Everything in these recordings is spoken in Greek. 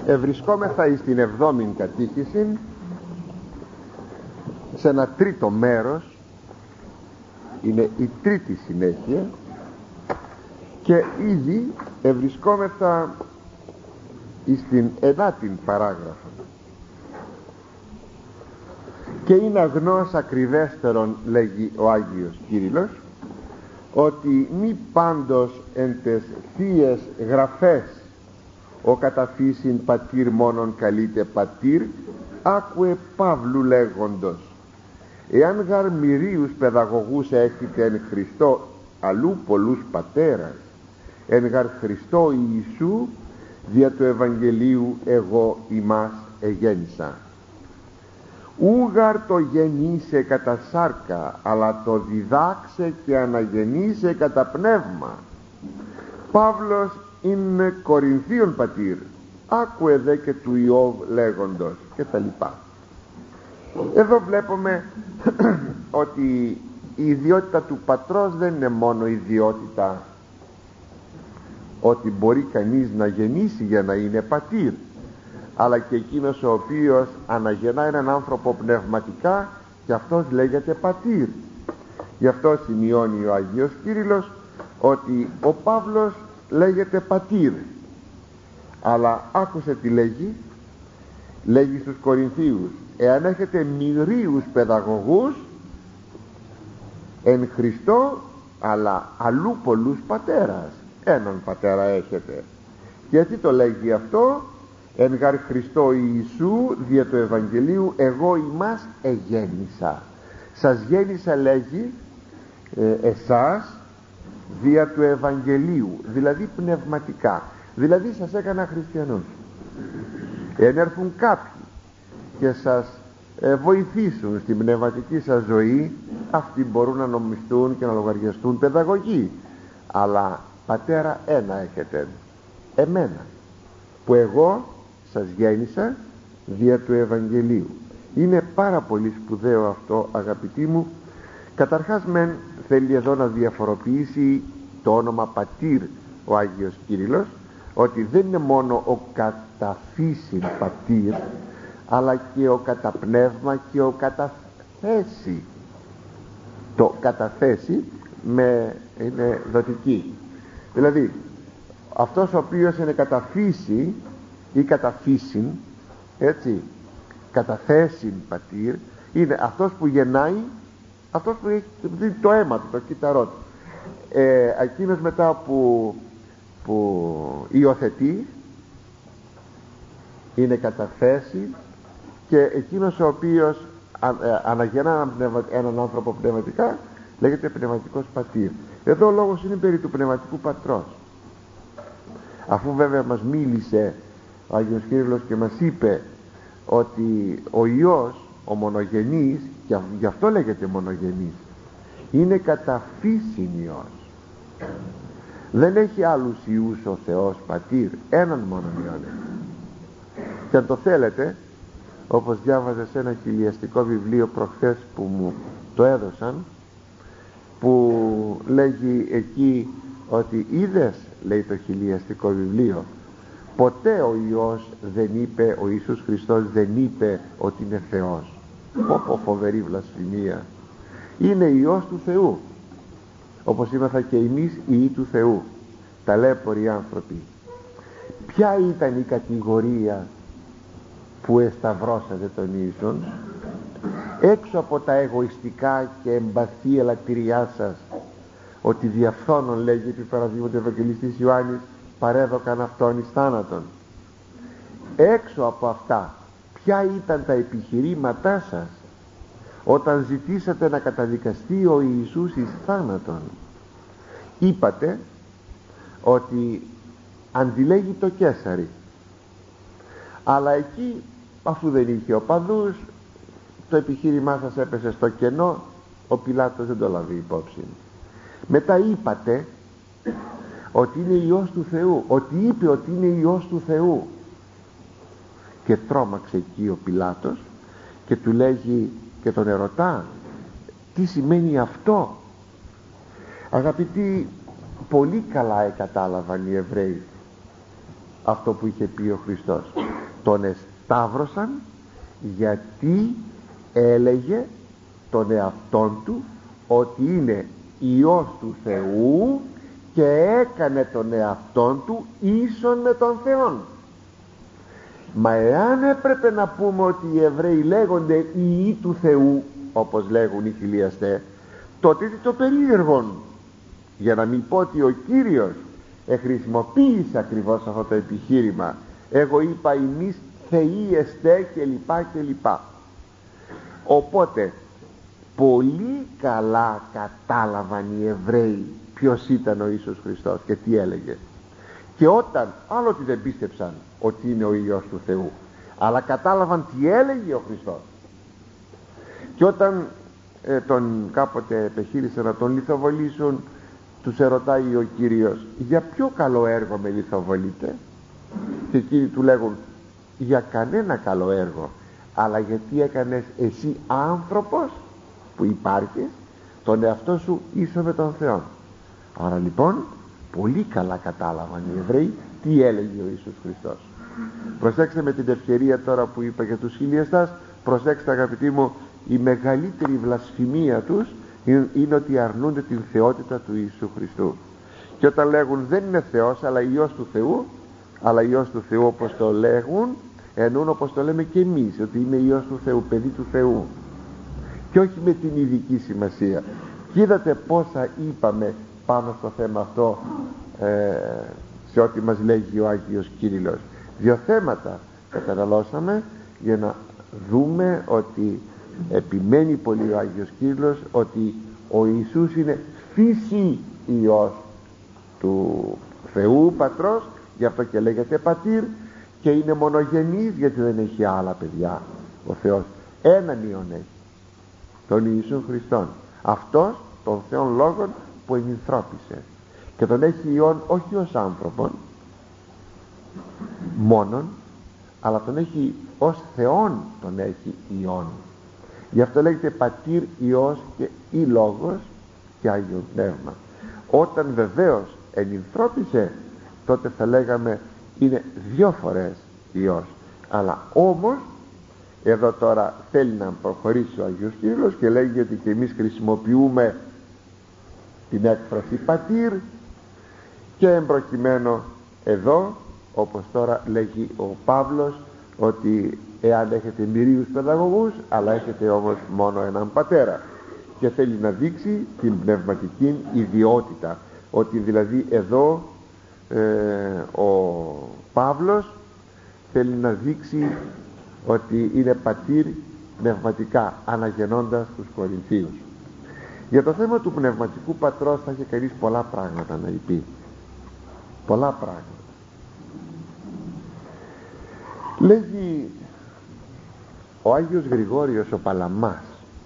Ευρισκόμεθα εις την 7η κατήχηση, σε ένα τρίτο μέρος, είναι η τρίτη συνέχεια, και ήδη ευρισκόμεθα εις την 9η παράγραφο, και είναι αγνός ακριβέστερον, λέγει ο Άγιος Κύριλλος, ότι μη πάντως εν τες θείες γραφές ο καταφύσιν πατήρ μόνον καλείται πατήρ, άκουε Παύλου λέγοντος, εάν γαρ μυρίους παιδαγωγούς έχετε εν Χριστώ αλλού πολλούς πατέρας, εν γαρ Χριστώ Ιησού δια του Ευαγγελίου εγώ ημάς εγέννησα. Ούγαρ το γεννήσε κατά σάρκα, αλλά το διδάξε και αναγεννήσε κατά πνεύμα. Παύλος είναι Κορινθίων πατήρ, άκουε δε και του Ιώβ λέγοντος, και τα λοιπά. Εδώ βλέπουμε ότι η ιδιότητα του πατρός δεν είναι μόνο ιδιότητα ότι μπορεί κανείς να γεννήσει για να είναι πατήρ, αλλά και εκείνος ο οποίος αναγεννά έναν άνθρωπο πνευματικά, και αυτός λέγεται πατήρ. Γι' αυτό σημειώνει ο Αγίος Κύριλλος ότι ο Παύλος λέγεται πατήρ, αλλά άκουσε τι λέγει στους Κορινθίους, εάν έχετε μυρίους παιδαγωγούς εν Χριστώ αλλά αλλού πολλούς πατέρας, έναν πατέρα έχετε. Γιατί το λέγει αυτό? Εν γαρ Χριστώ Ιησού δια του Ευαγγελίου εγώ ημάς εγέννησα. Σας γέννησα, λέγει, εσάς δια του Ευαγγελίου, δηλαδή πνευματικά, δηλαδή σας έκανα χριστιανούς. Εάν έρθουν κάποιοι και σας βοηθήσουν στην πνευματική σας ζωή, αυτοί μπορούν να νομιστούν και να λογαριαστούν παιδαγωγοί, αλλά πατέρα ένα έχετε, εμένα, που εγώ σας γέννησα δια του Ευαγγελίου. Είναι πάρα πολύ σπουδαίο αυτό, αγαπητοί μου. Καταρχάς μεν θέλει εδώ να διαφοροποιήσει το όνομα πατήρ ο Άγιος Κύριλλος, ότι δεν είναι μόνο ο καταφύσιν πατήρ, αλλά και ο καταπνεύμα και ο καταθέσει. Το καταθέσει είναι δοτική, δηλαδή αυτός ο οποίος είναι καταφύση ή καταφύσιν, έτσι, καταθέσιν πατήρ, είναι αυτός που γεννάει, αυτός που έχει το αίμα του, το κύτταρό του. Εκείνος μετά που υιοθετεί είναι καταθέσει, και εκείνος ο οποίος αναγεννά έναν άνθρωπο πνευματικά λέγεται πνευματικός πατήρ. Εδώ ο λόγος είναι περί του πνευματικού πατρός, αφού βέβαια μας μίλησε ο Άγιος Κύριλλος και μας είπε ότι ο Υιός, ο μονογενής, και γι' αυτό λέγεται μονογενής, είναι κατά φύσιν Υιός. Δεν έχει άλλους Υιούς ο Θεός πατήρ, έναν μόνο Υιόν. Και αν το θέλετε, όπως διάβαζα σε ένα χιλιαστικό βιβλίο προχθές που μου το έδωσαν, που λέγει εκεί ότι είδες, λέει το χιλιαστικό βιβλίο, ποτέ ο Υιός δεν είπε, ο Ιησούς Χριστός δεν είπε ότι είναι Θεός. Πω φοβερή βλασφημία. Είναι Υιός του Θεού, όπως είμαστε και εμείς Υιοί του Θεού, ταλέποροι άνθρωποι. Ποια ήταν η κατηγορία που εσταυρώσατε τον Ιησούν? Έξω από τα εγωιστικά και εμπαθή ελαττηριά σας, ότι διαφθόνων, λέγει επί παραδείγματος Ευαγγελιστής Ιωάννης, παρέδωκαν αυτόν εις θάνατον. Έξω από αυτά, ποια ήταν τα επιχειρήματά σας όταν ζητήσατε να καταδικαστεί ο Ιησούς εις θάνατον? Είπατε ότι αντιλέγει το Καίσαρι, αλλά εκεί, αφού δεν είχε οπαδούς, το επιχείρημά σας έπεσε στο κενό, ο Πιλάτος δεν το λάβει υπόψη. Μετά είπατε ότι είναι Υιός του Θεού, ότι είπε ότι είναι Υιός του Θεού, και τρόμαξε εκεί ο Πιλάτος και του λέγει και τον ερωτά, τι σημαίνει αυτό? Αγαπητοί, πολύ καλά κατάλαβαν οι Εβραίοι αυτό που είχε πει ο Χριστός. τον εσταύρωσαν γιατί έλεγε τον εαυτόν του ότι είναι Υιός του Θεού και έκανε τον εαυτόν του ίσον με τον Θεόν. Μα εάν έπρεπε να πούμε ότι οι Εβραίοι λέγονται Υιοί του Θεού, όπως λέγουν οι χιλιαστές, τότε είναι το περίεργον, για να μην πω ότι ο Κύριος χρησιμοποίησε ακριβώς αυτό το επιχείρημα. Εγώ είπα εμείς θεοί εστέ και λοιπά και λοιπά. Οπότε πολύ καλά κατάλαβαν οι Εβραίοι ποιος ήταν ο Ιησούς Χριστός και τι έλεγε. Και όταν άλλοτε δεν πίστεψαν ότι είναι ο Υιός του Θεού, αλλά κατάλαβαν τι έλεγε ο Χριστός, και όταν τον κάποτε επιχείρησαν να τον λιθοβολήσουν, τους ερωτάει ο Κύριος, για ποιο καλό έργο με λιθοβολείτε? Και εκείνοι του λέγουν, για κανένα καλό έργο, αλλά γιατί έκανες εσύ άνθρωπος που υπάρχεις τον εαυτό σου ίσο με τον Θεό. Άρα λοιπόν πολύ καλά κατάλαβαν οι Εβραίοι τι έλεγε ο Ιησούς Χριστός. Προσέξτε με την ευκαιρία τώρα που είπα για τους χιλιαστάς, προσέξτε αγαπητοί μου, η μεγαλύτερη βλασφημία τους είναι ότι αρνούνται την θεότητα του Ιησού Χριστού. Και όταν λέγουν δεν είναι Θεός αλλά Υιός του Θεού, αλλά Υιός του Θεού όπως το λέγουν, εννοούν όπως το λέμε και εμείς, ότι είναι Υιός του Θεού, παιδί του Θεού, και όχι με την ειδική σημασία. Και είδατε πόσα είπαμε πάνω στο θέμα αυτό σε ό,τι μας λέγει ο Άγιος Κύριλλος. Δύο θέματα καταναλώσαμε για να δούμε ότι επιμένει πολύ ο Άγιος Κύριλλος ότι ο Ιησούς είναι φύση Υιός του Θεού Πατρός, γι' αυτό και λέγεται πατήρ, και είναι μονογενής γιατί δεν έχει άλλα παιδιά ο Θεός. Έναν Υιόν έχει, τον Ιησού Χριστόν, αυτός τον Θεόν Λόγον που ενυνθρώπισε, και τον έχει Υιόν όχι ως άνθρωπον μόνον, αλλά τον έχει ως Θεόν, τον έχει Υιόν. Γι' αυτό λέγεται πατήρ, Υιός και ή Λόγος και Άγιο Πνεύμα. Όταν βεβαίως ενυνθρώπισε, τότε θα λέγαμε είναι δύο φορές Υιός. Αλλά όμως εδώ τώρα θέλει να προχωρήσει ο Άγιος Κύριλλος και λέγει ότι και εμείς χρησιμοποιούμε την έκφραση πατήρ, και εμπροκειμένο εδώ, όπως τώρα λέγει ο Παύλος, ότι εάν έχετε μυρίους παιδαγωγούς αλλά έχετε όμως μόνο έναν πατέρα, και θέλει να δείξει την πνευματική ιδιότητα, ότι δηλαδή εδώ ο Παύλος θέλει να δείξει ότι είναι πατήρ πνευματικά, αναγεννώντας τους Κορινθίους. Για το θέμα του πνευματικού πατρός θα είχε κανείς πολλά πράγματα να πει, πολλά πράγματα. Λέγει ο Άγιος Γρηγόριος ο Παλαμάς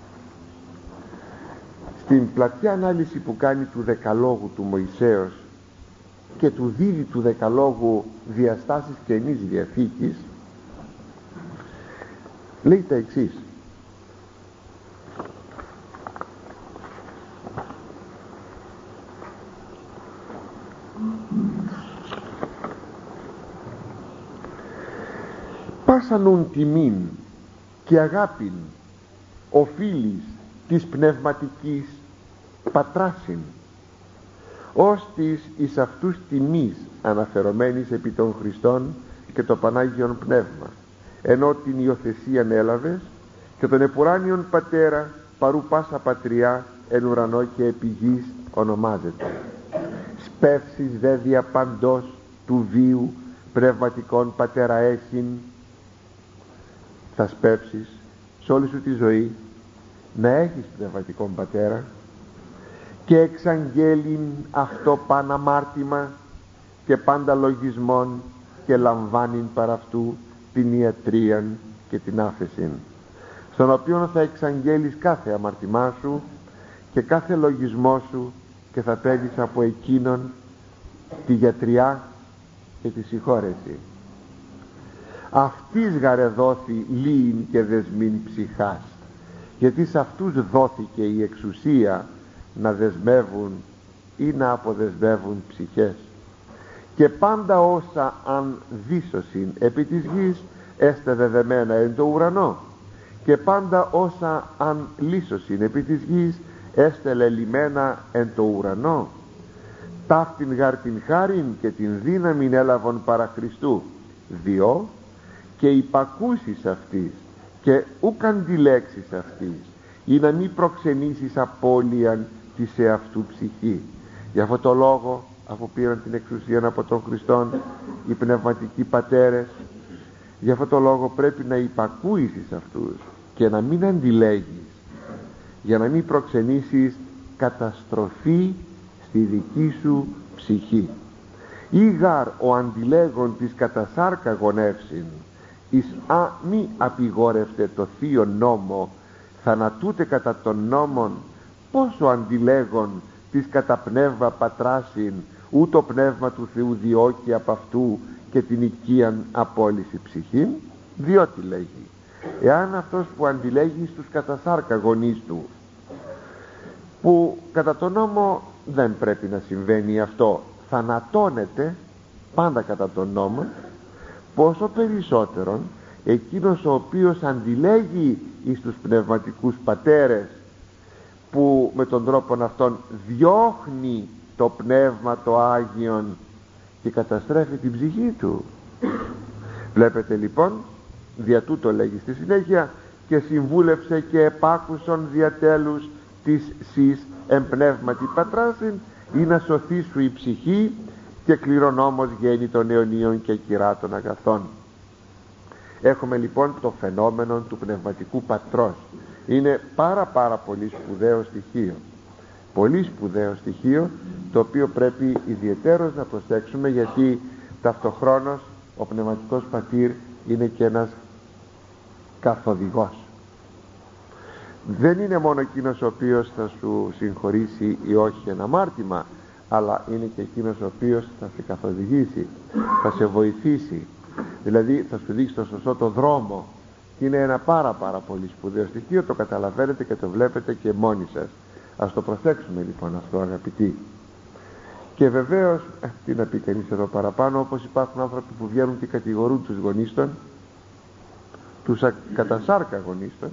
στην πλατιά ανάλυση που κάνει του Δεκαλόγου του Μωυσέως και του δίδει του Δεκαλόγου διαστάσεις Καινής Διαθήκης, λέει τα εξής: πάσανον τιμήν και αγάπην οφείλεις της πνευματικής πατράσιν, ως της εις αυτούς τιμής αναφερομένης επί των Χριστών και το Πανάγιον Πνεύμα, ενώ την υιοθεσίαν έλαβες και τον επουράνιον πατέρα παρού πάσα πατριά εν ουρανό και επί γης ονομάζεται. Σπεύσεις δε δια παντός του βίου πνευματικών πατέρα έχειν, θα σπεύσεις σε όλη σου τη ζωή να έχεις πνευματικόν πατέρα, και εξαγγέλειν αυτό παν αμάρτημα και πάντα λογισμόν, και λαμβάνειν παρά αυτού την ιατρίαν και την άφεσιν, στον οποίον θα εξαγγέλεις κάθε αμαρτημά σου και κάθε λογισμό σου, και θα παίρνεις από εκείνον τη γιατριά και τη συγχώρεση. Αυτής γαρεδόθη λύειν και δεσμήν ψυχάς, γιατί σε αυτούς δόθηκε η εξουσία να δεσμεύουν ή να αποδεσμεύουν ψυχές, και πάντα όσα αν δίσωσιν επί της γης έστε δεδεμένα εν το ουρανό, και πάντα όσα αν λύσωσιν επί της γης έστε λελιμένα εν το ουρανό. Ταύτην γάρ την χάριν και την δύναμην έλαβον παρά Χριστού, διό και υπακούσεις αυτής και ούκ αντιλέξεις αυτής, ή να μη προξενήσεις απώλειαν της εαυτού ψυχή. Γι' αυτό το λόγο, αφού πήραν την εξουσία από τον Χριστόν οι πνευματικοί πατέρες, γι' αυτό το λόγο πρέπει να υπακούεις αυτούς και να μην αντιλέγεις, για να μην προξενήσεις καταστροφή στη δική σου ψυχή. Ή γάρ ο αντιλέγων της κατασάρκα γονεύσιν, εις μη απειγόρευτε το θείο νόμο, θανατούτε κατά τον νόμον, πόσο αντιλέγων της κατά πνεύμα πατράσιν, ούτω πνεύμα του Θεού διώκει από αυτού και την οικίαν απόλυση ψυχήν. Διότι λέγει, εάν αυτός που αντιλέγει στους κατασάρκα γονείς του, που κατά τον νόμο δεν πρέπει να συμβαίνει αυτό, θανατώνεται πάντα κατά τον νόμο, πόσο περισσότερον εκείνος ο οποίος αντιλέγει εις τους πνευματικούς πατέρες, που με τον τρόπο αυτόν διώχνει το πνεύμα το Άγιον και καταστρέφει την ψυχή του. Βλέπετε λοιπόν, δια τούτο λέγει στη συνέχεια, και συμβούλευσε και επάκουσον διατέλους της σεις εμπνεύματι πατράσιν, ή να σωθεί σου η ψυχή, και κληρονόμος γέννη των αιωνίων και κυρά των αγαθών. Έχουμε λοιπόν το φαινόμενο του πνευματικού πατρός. Είναι πάρα πολύ σπουδαίο στοιχείο, πολύ σπουδαίο στοιχείο, το οποίο πρέπει ιδιαιτέρως να προσέξουμε, γιατί ταυτοχρόνως ο πνευματικός πατήρ είναι και ένας καθοδηγός. Δεν είναι μόνο εκείνος ο οποίος θα σου συγχωρήσει ή όχι ένα αμάρτημα, αλλά είναι και εκείνος ο οποίος θα σε καθοδηγήσει, θα σε βοηθήσει, δηλαδή θα σου δείξει το σωστό το δρόμο. Είναι ένα πάρα πολύ σπουδαίο στοιχείο, το καταλαβαίνετε και το βλέπετε και μόνοι σας. Ας το προσέξουμε λοιπόν αυτό, αγαπητοί. Και βεβαίως, τι να πει κανείς εδώ παραπάνω, όπως υπάρχουν άνθρωποι που βγαίνουν και κατηγορούν τους γονείς των, τους κατασάρκα γονείς των,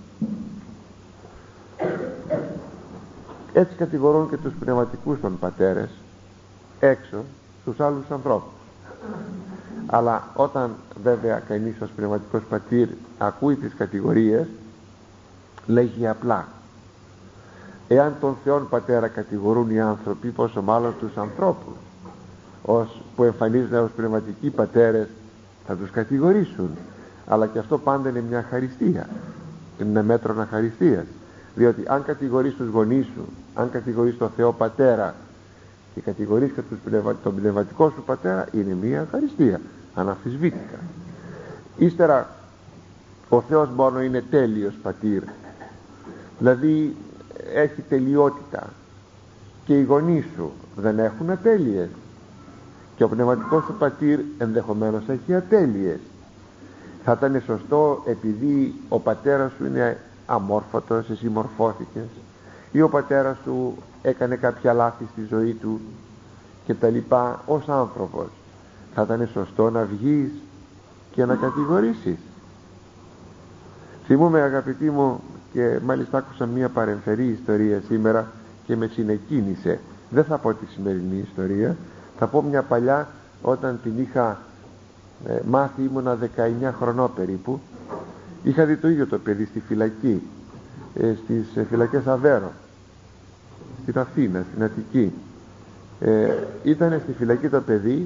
έτσι κατηγορούν και τους πνευματικούς των πατέρες έξω στους άλλους ανθρώπους. Αλλά όταν βέβαια κανείς ως πνευματικός πατήρ ακούει τις κατηγορίες, λέγει απλά, εάν τον Θεόν Πατέρα κατηγορούν οι άνθρωποι, πόσο μάλλον τους ανθρώπους που εμφανίζονται ως πνευματικοί πατέρες θα τους κατηγορήσουν. Αλλά και αυτό πάντα είναι μια χαριστία, είναι μέτρο αχαριστίας. Διότι αν κατηγορείς τους γονείς σου, αν κατηγορείς τον Θεό Πατέρα και κατηγορείς και τον πνευματικό σου πατέρα, είναι μια ευχαριστία, αναμφισβήτητα. Ύστερα ο Θεός μόνο είναι τέλειος πατήρ, δηλαδή έχει τελειότητα, και οι γονείς σου δεν έχουν ατέλειες, και ο πνευματικός σου πατήρ ενδεχομένως έχει ατέλειες. Θα ήταν σωστό, επειδή ο πατέρας σου είναι αμόρφωτος, εσύ μορφώθηκες, ή ο πατέρας σου έκανε κάποια λάθη στη ζωή του και τα λοιπά, ως άνθρωπος θα ήταν σωστό να βγεις και να κατηγορήσεις? Θυμούμαι, αγαπητοί μου, και μάλιστα άκουσα μια παρεμφερή ιστορία σήμερα και με συνεκίνησε. Δεν θα πω τη σημερινή ιστορία, θα πω μια παλιά, όταν την είχα μάθει, ήμουνα 19 χρονών περίπου. Είχα δει το ίδιο το παιδί στη φυλακή, στις φυλακές Αβέρο, στην Αθήνα, στην Αττική. Ήταν στη φυλακή το παιδί,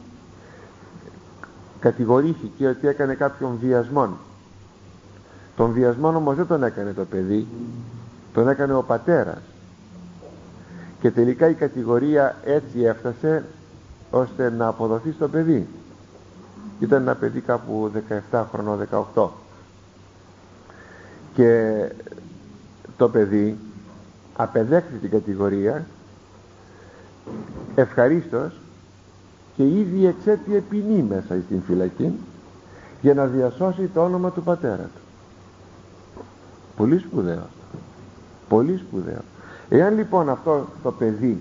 κατηγορήθηκε ότι έκανε κάποιον βιασμόν. Τον βιασμό όμως δεν τον έκανε το παιδί, τον έκανε ο πατέρας, και τελικά η κατηγορία έτσι έφτασε ώστε να αποδοθεί στο παιδί. Ήταν ένα παιδί κάπου 17 χρονών, 18, και το παιδί απεδέχθη την κατηγορία ευχαρίστως, και ήδη εξέτειε ποινή μέσα στην φυλακή για να διασώσει το όνομα του πατέρα του. Πολύ σπουδαίο αυτό, πολύ σπουδαίο. Εάν λοιπόν αυτό το παιδί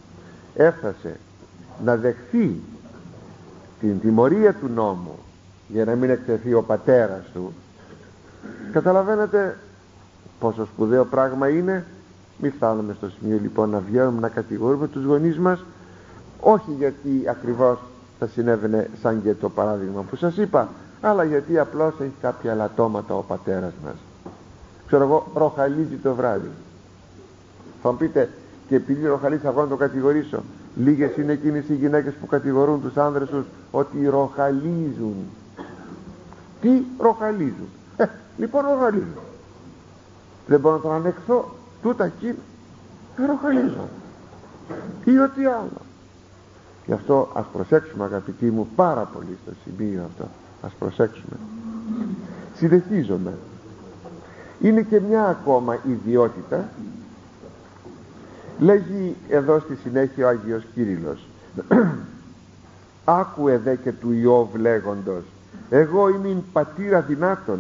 έφτασε να δεχθεί την τιμωρία του νόμου για να μην εκτεθεί ο πατέρας του. Καταλαβαίνετε πόσο σπουδαίο πράγμα είναι. Μην φτάνουμε στο σημείο λοιπόν να βγαίνουμε να κατηγορούμε τους γονείς μας, όχι γιατί ακριβώς θα συνέβαινε σαν και το παράδειγμα που σας είπα, αλλά γιατί απλώς έχει κάποια λατώματα ο πατέρας μας. Ξέρω εγώ, ροχαλίζει το βράδυ. Θα μου πείτε, και επειδή ροχαλίζει θα βγω να το κατηγορήσω. Λίγες είναι εκείνες οι γυναίκες που κατηγορούν τους άνδρες τους ότι ροχαλίζουν. Τι ροχαλίζουν? Λοιπόν ροχαλίζουν. Δεν μπορώ να τον ανεχθώ. Τούτα εκείνα ροχαλίζουν ή ό,τι άλλο. Γι' αυτό ας προσέξουμε, αγαπητοί μου, πάρα πολύ στο σημείο αυτό. Ας προσέξουμε. Συνεχίζομαι. Είναι και μια ακόμα ιδιότητα. Λέγει εδώ στη συνέχεια ο Άγιος Κύριλλος, άκουε δε και του Ιώβ λέγοντος, εγώ είμαι πατήρα δυνάτων.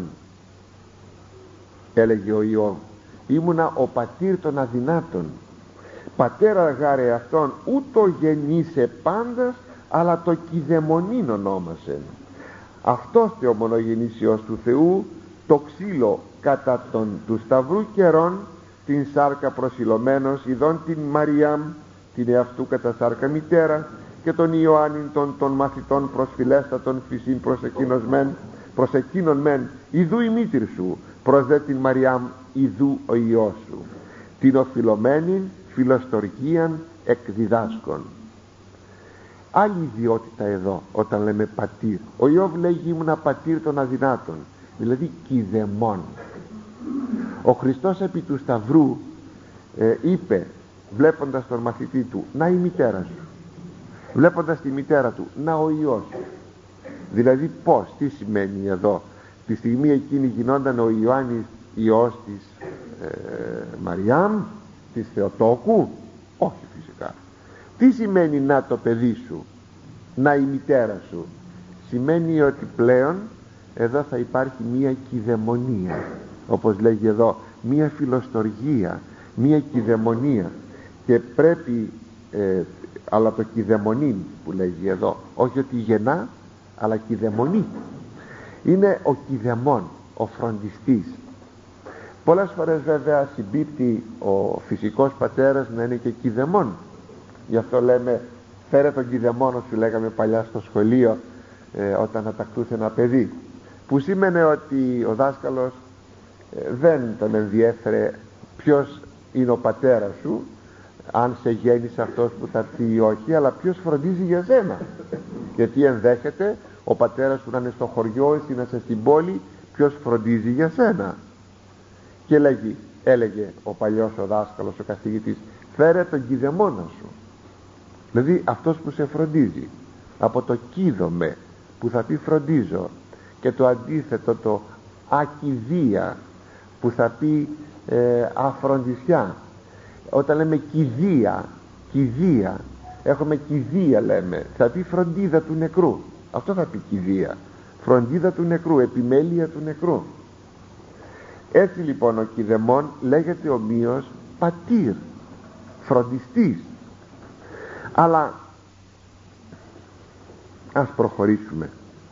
Έλεγε ο Ιώβ, ήμουνα ο πατήρ των αδυνάτων. Πατέρα γάρε αυτόν ούτω γεννήσε πάντας, αλλά το κηδεμονήν ονόμασε. Αυτός τε ο μονογενής Υιός του Θεού, το ξύλο κατά των του σταυρού καιρών, την σάρκα προσιλωμένος, ειδών την Μαριάμ, την εαυτού κατά σάρκα μητέρα, και τον Ιωάννην των μαθητών προσφυλέστατων φυσίν προς εκείνον μεν, ιδού η μήτηρ σου, προς δε την Μαριάμ, ιδού ο Υιός σου, την οφειλωμένην φιλοστοργίαν εκδιδάσκων. Άλλη ιδιότητα εδώ όταν λέμε πατήρ. Ο Ιώβ λέγει ήμουνα πατήρ των αδυνάτων, δηλαδή κηδεμόν. Ο Χριστός επί του Σταυρού είπε, βλέποντας τον μαθητή του, να η μητέρα σου, βλέποντας τη μητέρα του, να ο Υιός σου. Δηλαδή πως, τι σημαίνει εδώ? Τη στιγμή εκείνη γινόταν ο Ιωάννης Υιός της Μαριάμ, της Θεοτόκου? Όχι φυσικά. Τι σημαίνει να το παιδί σου, να η μητέρα σου? Σημαίνει ότι πλέον εδώ θα υπάρχει μία κηδεμονία, όπως λέγει εδώ, μία φιλοστοργία, μία κηδεμονία, και πρέπει αλλά το κηδεμονήν που λέγει εδώ, όχι ότι γεννά, αλλά κηδεμονή. Είναι ο κηδεμόν, ο φροντιστής. Πολλές φορές βέβαια συμπίπτει ο φυσικός πατέρας να είναι και κηδεμόν. Γι' αυτό λέμε φέρε τον κηδεμόνο σου, λέγαμε παλιά στο σχολείο όταν ατακτούσε ένα παιδί, που σήμαινε ότι ο δάσκαλος δεν τον ενδιέφερε ποιος είναι ο πατέρας σου, αν σε γέννησε αυτός που θα έρθει ή όχι, αλλά ποιος φροντίζει για σένα. Γιατί ενδέχεται ο πατέρας σου να είναι στο χωριό, εσύ να είσαι στην πόλη, ποιος φροντίζει για σένα? Και έλεγε ο παλιός ο δάσκαλος, ο καθηγητής, φέρε τον κηδεμόνα σου, δηλαδή αυτός που σε φροντίζει. Από το κηδομαι που θα πει φροντίζω, και το αντίθετο το ακηδεία που θα πει αφροντισιά. Όταν λέμε κηδεία, έχουμε κηδεία λέμε, θα πει φροντίδα του νεκρού. Αυτό θα πει κηδεία, φροντίδα του νεκρού, επιμέλεια του νεκρού. Έτσι λοιπόν ο κηδεμόν λέγεται ομοίως πατήρ, φροντιστής. Αλλά ας προχωρήσουμε.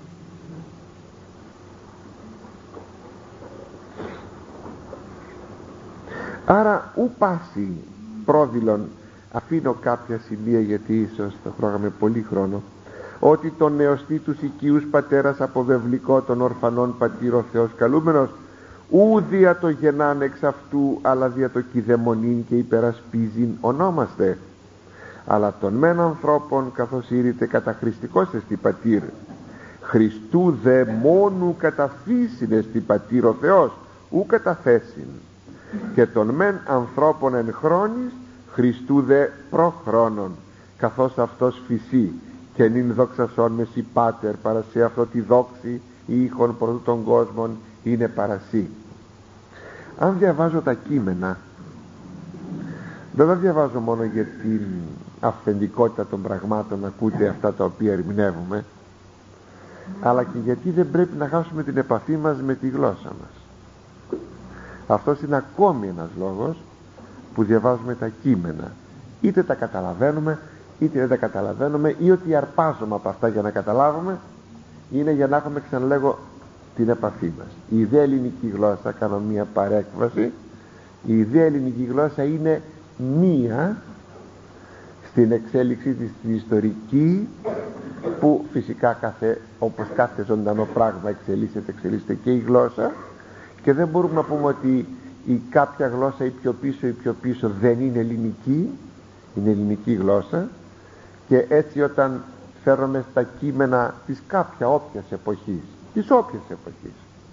Άρα ου πάση πρόδειλον, αφήνω κάποια σημεία γιατί ίσως θα τρώγαμε πολύ χρόνο, ότι τον νεοστή τους οικείους πατέρας αποβεβλικό των ορφανών πατήρ ο Θεός καλούμενος, ου δια το γεννάν εξ αυτού, αλλά δια το κηδεμονήν και υπερασπίζειν ονόμαστε. Αλλά των μεν ανθρώπων καθώς ήρυτε καταχρηστικός εστι πατήρ, Χριστού δε μόνου καταφύσιν εστι πατήρ ο Θεός, ου καταθέσιν. Και των μεν ανθρώπων εν χρόνης, Χριστού δε προχρόνων, καθώς αυτός φυσεί, και νυν δοξασόν με σοι πάτερ, παρασύ αυτό τη δόξη ήχων πρωτού των κόσμων είναι παρασύ. Αν διαβάζω τα κείμενα, δεν τα διαβάζω μόνο για την αυθεντικότητα των πραγμάτων, ακούτε αυτά τα οποία ερμηνεύουμε, αλλά και γιατί δεν πρέπει να χάσουμε την επαφή μας με τη γλώσσα μας. Αυτός είναι ακόμη ένας λόγος που διαβάζουμε τα κείμενα, είτε τα καταλαβαίνουμε είτε δεν τα καταλαβαίνουμε, ή ότι αρπάζουμε από αυτά για να καταλάβουμε, είναι για να έχουμε, ξαναλέγω, την επαφή μας. Η ιδέα ελληνική γλώσσα, κάνω μία παρέκβαση, η ιδέα ελληνική γλώσσα είναι μία στην εξέλιξή της την ιστορική, που φυσικά όπως κάθε ζωντανό πράγμα εξελίσσεται και η γλώσσα, και δεν μπορούμε να πούμε ότι η κάποια γλώσσα ή πιο πίσω δεν είναι ελληνική, είναι ελληνική γλώσσα. Και έτσι όταν φέρνουμε στα κείμενα της όποιας εποχής,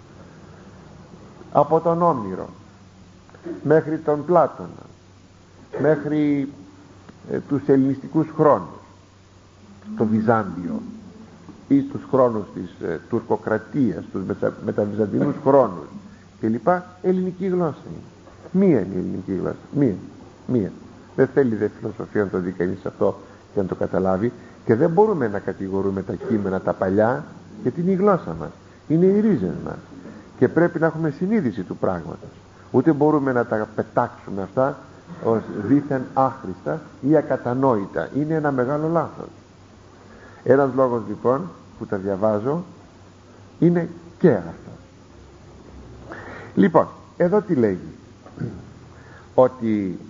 από τον Όμηρο μέχρι τον Πλάτωνα, μέχρι τους ελληνιστικούς χρόνους, το Βυζάντιο, ή στους χρόνους της τουρκοκρατίας, τους μεταβυζαντινούς χρόνους κλπ, ελληνική γλώσσα είναι. Μία είναι η ελληνική γλώσσα, μία. Δεν θέλει δε φιλοσοφία να το δει κανείς αυτό και να το καταλάβει, και δεν μπορούμε να κατηγορούμε τα κείμενα τα παλιά, γιατί είναι η γλώσσα μας, είναι οι ρίζες μας, και πρέπει να έχουμε συνείδηση του πράγματος. Ούτε μπορούμε να τα πετάξουμε αυτά ως δήθεν άχρηστα ή ακατανόητα. Είναι ένα μεγάλο λάθος. Ένας λόγος λοιπόν που τα διαβάζω είναι και αυτό. Λοιπόν, εδώ τι λέγει? Ότι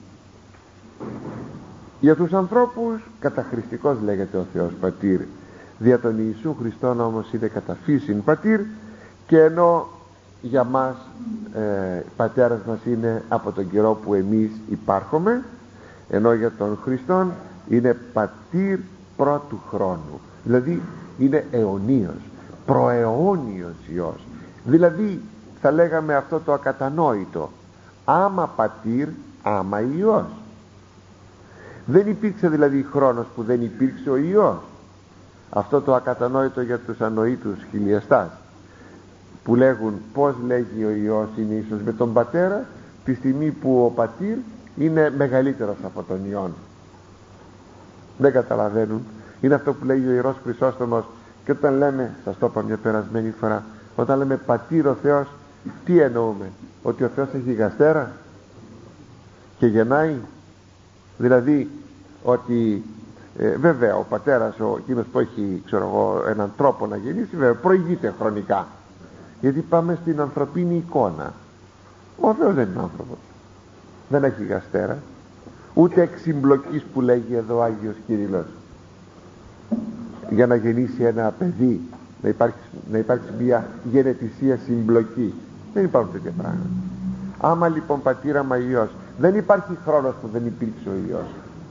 για τους ανθρώπους καταχρηστικός λέγεται ο Θεός Πατήρ, δια τον Ιησού Χριστόν όμως είναι κατά φύσιν Πατήρ, και ενώ για μας πατέρας μας είναι από τον καιρό που εμείς υπάρχουμε, ενώ για τον Χριστόν είναι Πατήρ πρώτου χρόνου, δηλαδή είναι αιωνίος, προαιώνιος Υιός. Δηλαδή θα λέγαμε αυτό το ακατανόητο, άμα Πατήρ, άμα Υιός. Δεν υπήρξε δηλαδή χρόνος που δεν υπήρξε ο Υιός. Αυτό το ακατανόητο για τους ανοήτους χιλιαστάς, που λέγουν πως λέγει ο Υιός είναι ίσως με τον Πατέρα, τη στιγμή που ο Πατήρ είναι μεγαλύτερος από τον Υιόν. Δεν καταλαβαίνουν. Είναι αυτό που λέγει ο Ιερός Χρυσόστομος. Και όταν λέμε, σας το είπα μια περασμένη φορά, όταν λέμε Πατήρ ο Θεός, τι εννοούμε? Ότι ο Θεός έχει γαστέρα και δηλαδή ότι βέβαια ο πατέρας, εκείνος που έχει έναν τρόπο να γεννήσει, βέβαια προηγείται χρονικά, γιατί πάμε στην ανθρωπίνη εικόνα. Ο Θεός δεν είναι άνθρωπος, δεν έχει γαστέρα, ούτε εξυμπλοκής που λέγει εδώ ο Άγιος Κύριλλος, για να γεννήσει ένα παιδί, να υπάρξει μια γενετησία συμπλοκή. Δεν υπάρχουν τέτοια πράγματα. Άμα λοιπόν Πατήρα μα Υιός, δεν υπάρχει χρόνος που δεν υπήρξε ο Υιός.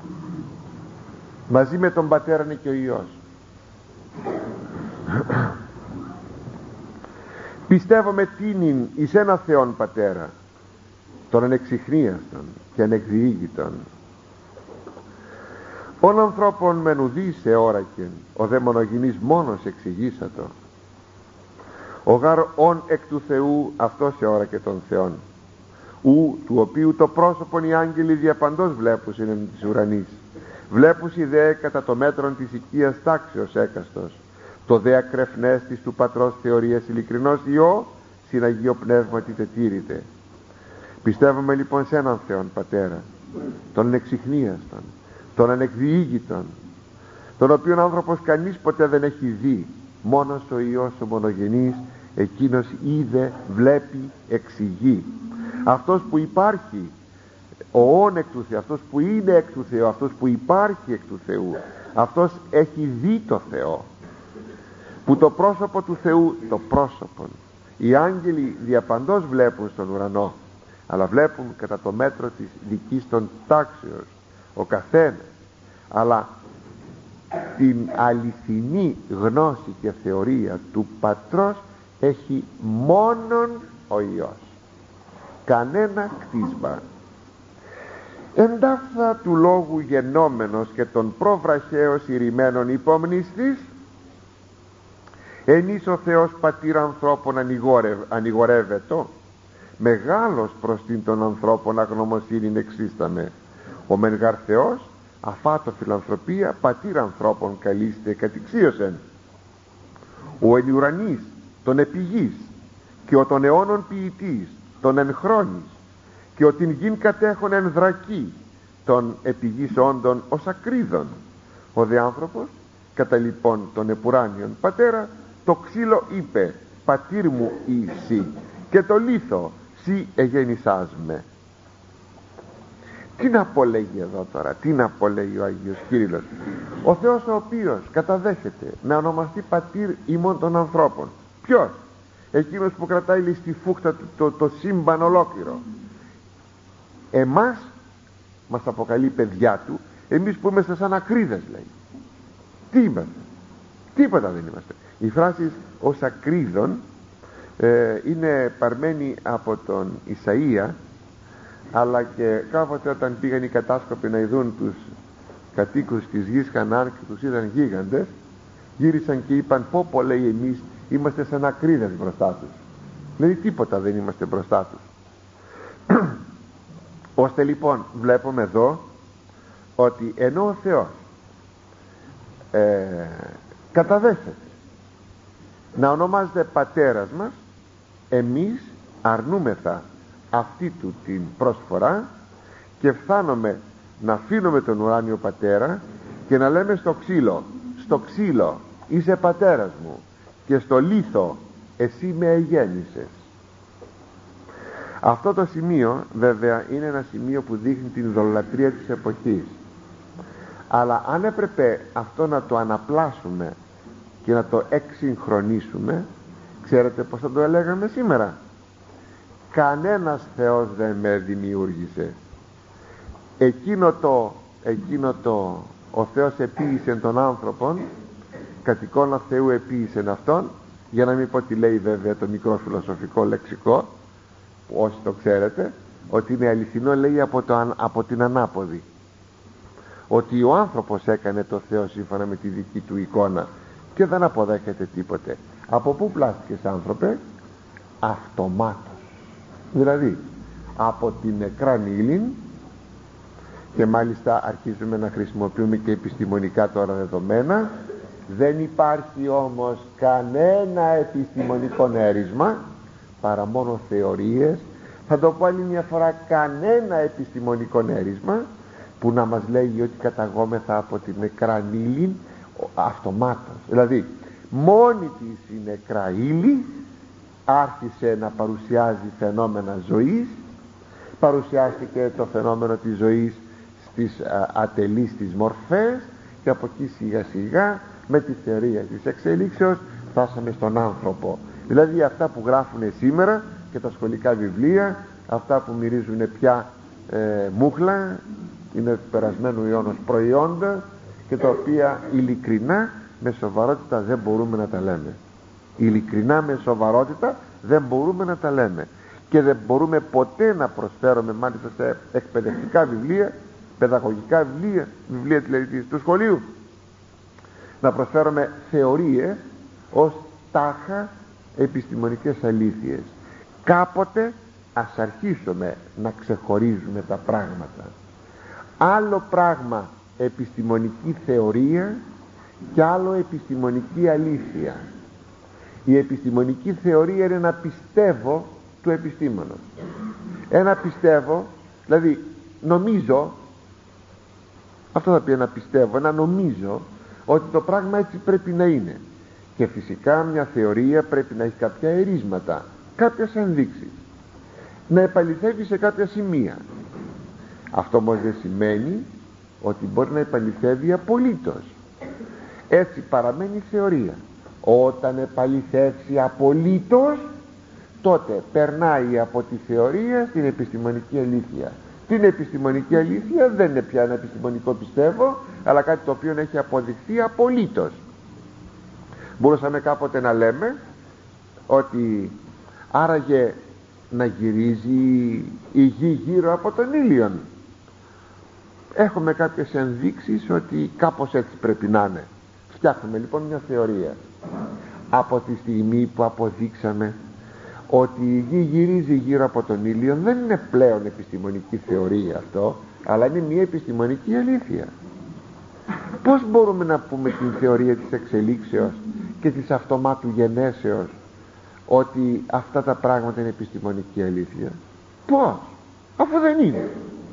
Μαζί με τον Πατέρα είναι και ο Υιός. Πιστεύομαι τίνην εις ένα Θεόν Πατέρα, τον ανεξιχνίαστον και ανεκδιήγητον, ον ανθρώπων μεν ουδείς εώρακεν, ο δε μονογενής μόνος εξηγήσατο, ο γάρ ον εκ του Θεού αυτός εώρακε τον Θεόν, ου του οποίου το πρόσωπον οι άγγελοι διαπαντός βλέπουσιν εν της ουρανής, βλέπουσι δε κατά το μέτρον της οικίας τάξεως έκαστος, το δε ακρεφνές της του Πατρός θεωρίας ειλικρινός Υιό συν Αγίο Πνεύματι τετήρητε. Πιστεύουμε λοιπόν σε έναν Θεόν Πατέρα, τον ανεξιχνίαστον, τον ανεκδιήγητον, τον οποίον άνθρωπος κανείς ποτέ δεν έχει δει, μόνος ο Υιός ο μονογενής, εκείνος είδε, βλέπει, εξηγεί. Αυτός που υπάρχει, ο όν εκ του Θεού, αυτός που είναι εκ του Θεού, αυτός που υπάρχει εκ του Θεού, αυτός έχει δει το Θεό, που το πρόσωπο του Θεού, το πρόσωπο, οι άγγελοι διαπαντός βλέπουν στον ουρανό, αλλά βλέπουν κατά το μέτρο της δικής των τάξεως ο καθένας, αλλά την αληθινή γνώση και θεωρία του Πατρός έχει μόνον ο Υιός, κανένα κτίσμα. Εντάφθα του λόγου γενόμενος και των προβραχαίως ηρημένων υπομνηστής, ενείς ο Θεός Πατήρ ανθρώπων ανηγορεύετο, μεγάλος προς την των ανθρώπων αγνωμοσύνην εξίσταμε, ο μεν γαρ Θεός αφάτο φιλανθρωπία Πατήρ ανθρώπων καλείστε κατηξίωσεν, ο εν ουρανής τον επιγής και ο των αιώνων ποιητής τον εν χρόνης και ο την γην κατέχον εν δρακή των επιγής όντων ως ακρίδων, ο δε άνθρωπος κατά λοιπόν τον επουράνιον Πατέρα Το ξύλο είπε, πατήρ μου εσύ, και το λίθο, σύ εγέννησάς με. Τι να απολέγει εδώ τώρα, τι να απολέγει ο Άγιος Κύριλλος? Ο Θεός ο οποίος καταδέχεται να ονομαστεί πατήρ ημών των ανθρώπων. Ποιος? Εκείνος που κρατάει στη φούχτα του το σύμπαν ολόκληρο. Εμάς μας αποκαλεί παιδιά του, εμείς που είμαστε σαν ακρίδες, λέει. Τι είμαστε? Τίποτα δεν είμαστε. Η φράση ως ακρίδων είναι παρμένη από τον Ισαΐα, αλλά και κάποτε όταν πήγαν οι κατάσκοποι να ειδούν τους κατοίκους της γης Χανάν και τους είδαν γίγαντες, γύρισαν και είπαν, πω λέει, εμείς είμαστε σαν ακρίδες μπροστά τους. Δηλαδή τίποτα δεν είμαστε μπροστά τους. Ώστε λοιπόν βλέπουμε εδώ ότι ενώ ο Θεός καταδέχεται να ονομάζεται πατέρας μας, εμείς αρνούμεθα αυτή του την πρόσφορα και φτάνουμε να αφήνουμε τον ουράνιο πατέρα και να λέμε στο ξύλο είσαι πατέρας μου, και στο λίθο εσύ με εγέννησες. Αυτό το σημείο βέβαια είναι ένα σημείο που δείχνει την ειδωλολατρία της εποχής, αλλά αν έπρεπε αυτό να το αναπλάσουμε και να το εξυγχρονίσουμε, ξέρετε πως θα το έλεγαμε σήμερα? Κανένας Θεός δεν με δημιούργησε. Εκείνο το ο Θεός επίησε τον άνθρωπον, κατ' εικόνα Θεού επίησε αυτόν, για να μην πω τι λέει βέβαια το μικρό φιλοσοφικό λεξικό, που όσοι το ξέρετε, ότι είναι αληθινό, λέει από την ανάποδη, ότι ο άνθρωπος έκανε το Θεό σύμφωνα με τη δική του εικόνα και δεν αποδέχεται τίποτε. Από πού πλάστηκες άνθρωπε? Αυτομάτως. Δηλαδή από την νεκράν ύλην, και μάλιστα αρχίζουμε να χρησιμοποιούμε και επιστημονικά τώρα δεδομένα. Δεν υπάρχει όμως κανένα επιστημονικό έρισμα, παρά μόνο θεωρίες. Θα το πω άλλη μια φορά, κανένα επιστημονικό έρισμα που να μας λέγει ότι καταγόμεθα από την νεκρά ύλη αυτομάτως. Δηλαδή μόνη της η νεκρά ύλη άρχισε να παρουσιάζει φαινόμενα ζωής, παρουσιάστηκε το φαινόμενο της ζωής στις ατελείς της μορφές, και από εκεί σιγά σιγά με τη θεωρία της εξελίξεως φτάσαμε στον άνθρωπο. Δηλαδή αυτά που γράφουν σήμερα και τα σχολικά βιβλία, αυτά που μυρίζουν πια μούχλα, είναι του περασμένου αιώνος προϊόντα, και τα οποία ειλικρινά με σοβαρότητα δεν μπορούμε να τα λέμε. Ειλικρινά με σοβαρότητα δεν μπορούμε να τα λέμε, και δεν μπορούμε ποτέ να προσφέρουμε, μάλιστα σε εκπαιδευτικά βιβλία, παιδαγωγικά βιβλία δηλαδή του σχολείου, να προσφέρουμε θεωρίες ως τάχα επιστημονικές αλήθειες. Κάποτε ας αρχίσουμε να ξεχωρίζουμε τα πράγματα. Άλλο πράγμα επιστημονική θεωρία και άλλο επιστημονική αλήθεια. Η επιστημονική θεωρία είναι ένα πιστεύω του επιστήμονος. Ένα πιστεύω, δηλαδή νομίζω, αυτό θα πει ένα πιστεύω, ένα νομίζω ότι το πράγμα έτσι πρέπει να είναι. Και φυσικά μια θεωρία πρέπει να έχει κάποια ερίσματα, κάποιες ενδείξεις, να επαληθεύει σε κάποια σημεία. Αυτό όμως δεν σημαίνει ότι μπορεί να επαληθεύει απολύτως. Έτσι παραμένει θεωρία. Όταν επαληθεύσει απολύτως, τότε περνάει από τη θεωρία στην επιστημονική αλήθεια. Την επιστημονική αλήθεια δεν είναι πια ένα επιστημονικό πιστεύω, αλλά κάτι το οποίο έχει αποδειχθεί απολύτως. Μπορούσαμε κάποτε να λέμε ότι άραγε να γυρίζει η γη γύρω από τον ήλιον. Έχουμε κάποιες ενδείξεις ότι κάπως έτσι πρέπει να είναι. Φτιάχνουμε λοιπόν μια θεωρία. Από τη στιγμή που αποδείξαμε ότι η γη γυρίζει γύρω από τον ήλιο, δεν είναι πλέον επιστημονική θεωρία αυτό, αλλά είναι μια επιστημονική αλήθεια. Πώς μπορούμε να πούμε την θεωρία της εξελίξεως και της αυτομάτου γενέσεως ότι αυτά τα πράγματα είναι επιστημονική αλήθεια? Πώς, αφού δεν είναι?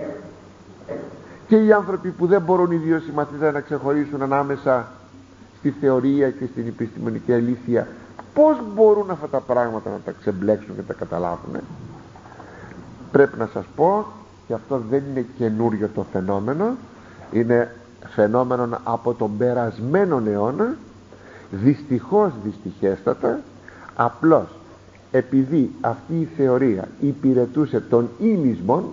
Και οι άνθρωποι που δεν μπορούν οι δύο συμμαθητές να ξεχωρίσουν ανάμεσα στη θεωρία και στην επιστημονική αλήθεια, Πώς μπορούν αυτά τα πράγματα να τα ξεμπλέξουν και τα καταλάβουν? Πρέπει να σας πω, και αυτό δεν είναι καινούριο το φαινόμενο, είναι φαινόμενο από τον περασμένο αιώνα, δυστυχώς δυστυχέστατα. Απλώς επειδή αυτή η θεωρία υπηρετούσε τον υλισμόν,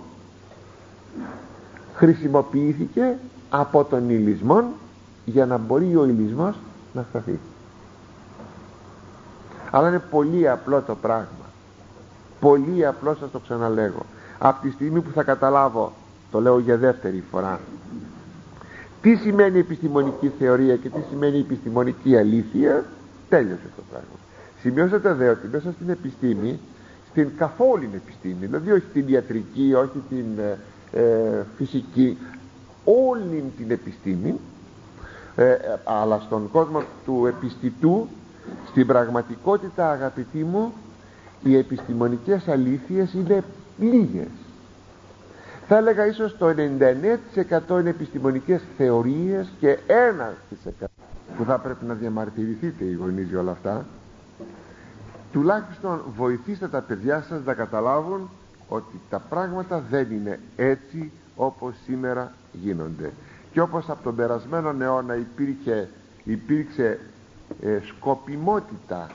χρησιμοποιήθηκε από τον υλισμόν για να μπορεί ο υλισμός να σταθεί. Αλλά είναι πολύ απλό το πράγμα, πολύ απλό, σας το ξαναλέγω. Από τη στιγμή που θα καταλάβω, το λέω για δεύτερη φορά, τι σημαίνει επιστημονική θεωρία και τι σημαίνει επιστημονική αλήθεια, τέλειωσε το πράγμα. Σημειώσατε δε ότι μέσα στην επιστήμη, στην καθόλου επιστήμη, δηλαδή όχι την ιατρική, όχι την φυσική, όλη την επιστήμη, αλλά στον κόσμο του επιστητού, στην πραγματικότητα, αγαπητοί μου, οι επιστημονικές αλήθειες είναι λίγες. Θα έλεγα ίσως το 99% είναι επιστημονικές θεωρίες και 1% που θα πρέπει να διαμαρτυρηθείτε οι γονείς για όλα αυτά. Τουλάχιστον βοηθήστε τα παιδιά σας να καταλάβουν ότι τα πράγματα δεν είναι έτσι όπως σήμερα γίνονται. Και όπως από τον περασμένο αιώνα υπήρξε σκοπιμότητα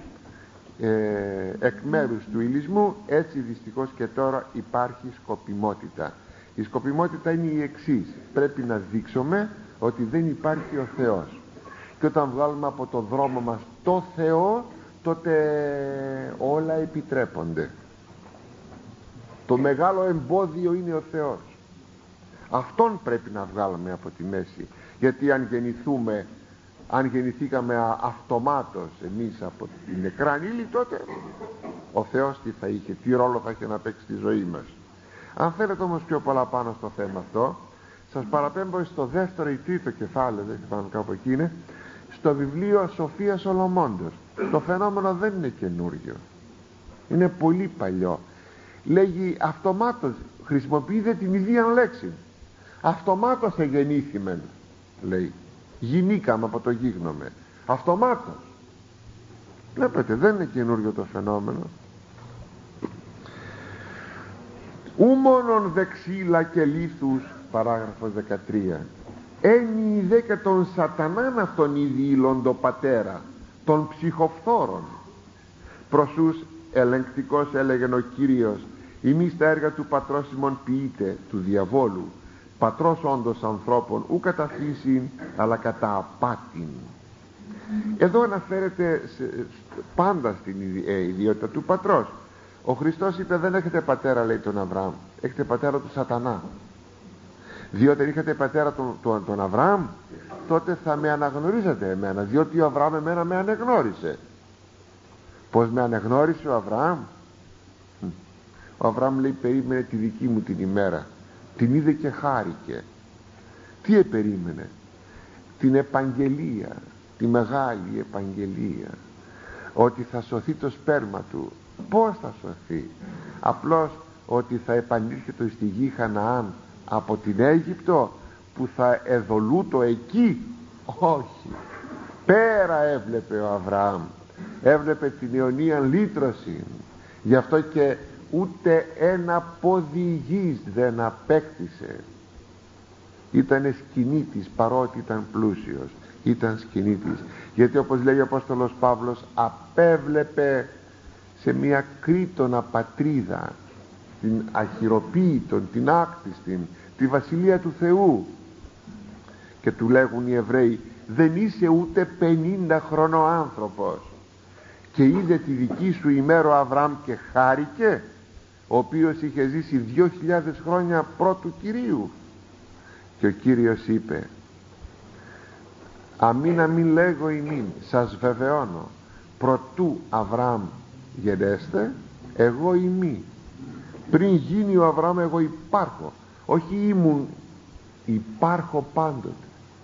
εκ μέρους του υλισμού, έτσι δυστυχώς και τώρα υπάρχει σκοπιμότητα. Η σκοπιμότητα είναι η εξής: πρέπει να δείξουμε ότι δεν υπάρχει ο Θεός, και όταν βγάλουμε από το δρόμο μας το Θεό, τότε όλα επιτρέπονται. Το μεγάλο εμπόδιο είναι ο Θεός. Αυτόν πρέπει να βγάλουμε από τη μέση, γιατί αν γεννηθήκαμε αυτομάτως εμείς από την νεκράν ύλη, τότε ο Θεός τι θα είχε, τι ρόλο θα είχε να παίξει στη ζωή μας? Αν θέλετε όμως πιο πολλά πάνω στο θέμα αυτό, σας παραπέμπω στο δεύτερο ή τρίτο κεφάλαιο, δεν θυμάμαι κάπου εκεί είναι, στο βιβλίο Σοφίας Σολομώντος. Το φαινόμενο δεν είναι καινούριο, είναι πολύ παλιό. Λέγει αυτομάτως, χρησιμοποιείται την ίδια λέξη. Αυτομάτως εγεννήθημεν, λέει. Γινήκαμε από το γίγνομε. Αυτομάτως. Βλέπετε, δεν είναι καινούριο το φαινόμενο. Ου μόνον δεξίλα και λίθους, παράγραφος 13. Ένι δε και τον σατανάν αυτον ειδήλων το πατέρα, των ψυχοφθόρων. Προσούς ελεγκτικός έλεγεν ο Κύριος, ημείς τα έργα του πατρός ημών ποιείτε, του διαβόλου, πατρός όντως ανθρώπων, ου κατά φύσιν, αλλά κατά απάτην. Εδώ αναφέρεται πάντα στην ιδιότητα του πατρός. Ο Χριστός είπε, δεν έχετε πατέρα, λέει, τον Αβραάμ, έχετε πατέρα του Σατανά. Διότι αν είχατε πατέρα τον Αβραάμ, τότε θα με αναγνωρίζατε εμένα, διότι ο Αβραάμ εμένα με αναγνώρισε. Πως με αναγνώρισε ο Αβραάμ? Ο Αβραάμ, λέει, περίμενε τη δική μου την ημέρα, την είδε και χάρηκε. Τι επερίμενε? Την επαγγελία, τη μεγάλη επαγγελία, ότι θα σωθεί το σπέρμα του. Πώς θα σωθεί? Απλώς ότι θα επανήλθει στη γη Χαναάν από την Αίγυπτο, που θα εδολούτο εκεί? Όχι, πέρα έβλεπε ο Αβραάμ, έβλεπε την αιωνία λύτρωση. Γι' αυτό και ούτε ένα πόδι γης δεν απέκτησε. Ήταν σκηνή της, παρότι ήταν πλούσιος, ήταν σκηνή της. Γιατί όπως λέει ο Απόστολος Παύλος, απέβλεπε σε μια κρήτονα πατρίδα, την αχυροποίητον, την άκτιστην, τη βασιλεία του Θεού. Και του λέγουν οι Εβραίοι, δεν είσαι ούτε 50 χρονό άνθρωπος και είδε τη δική σου ημέρα ο Αβραάμ και χάρηκε, ο οποίος είχε ζήσει 2.000 χρόνια πρώτου Κυρίου? Και ο Κύριος είπε, αμήν λέγω ημίν, σας βεβαιώνω, προτού Αβραάμ γενέστε, εγώ ημί. Πριν γίνει ο Αβραάμ, εγώ υπάρχω. Όχι ήμουν, υπάρχω πάντοτε.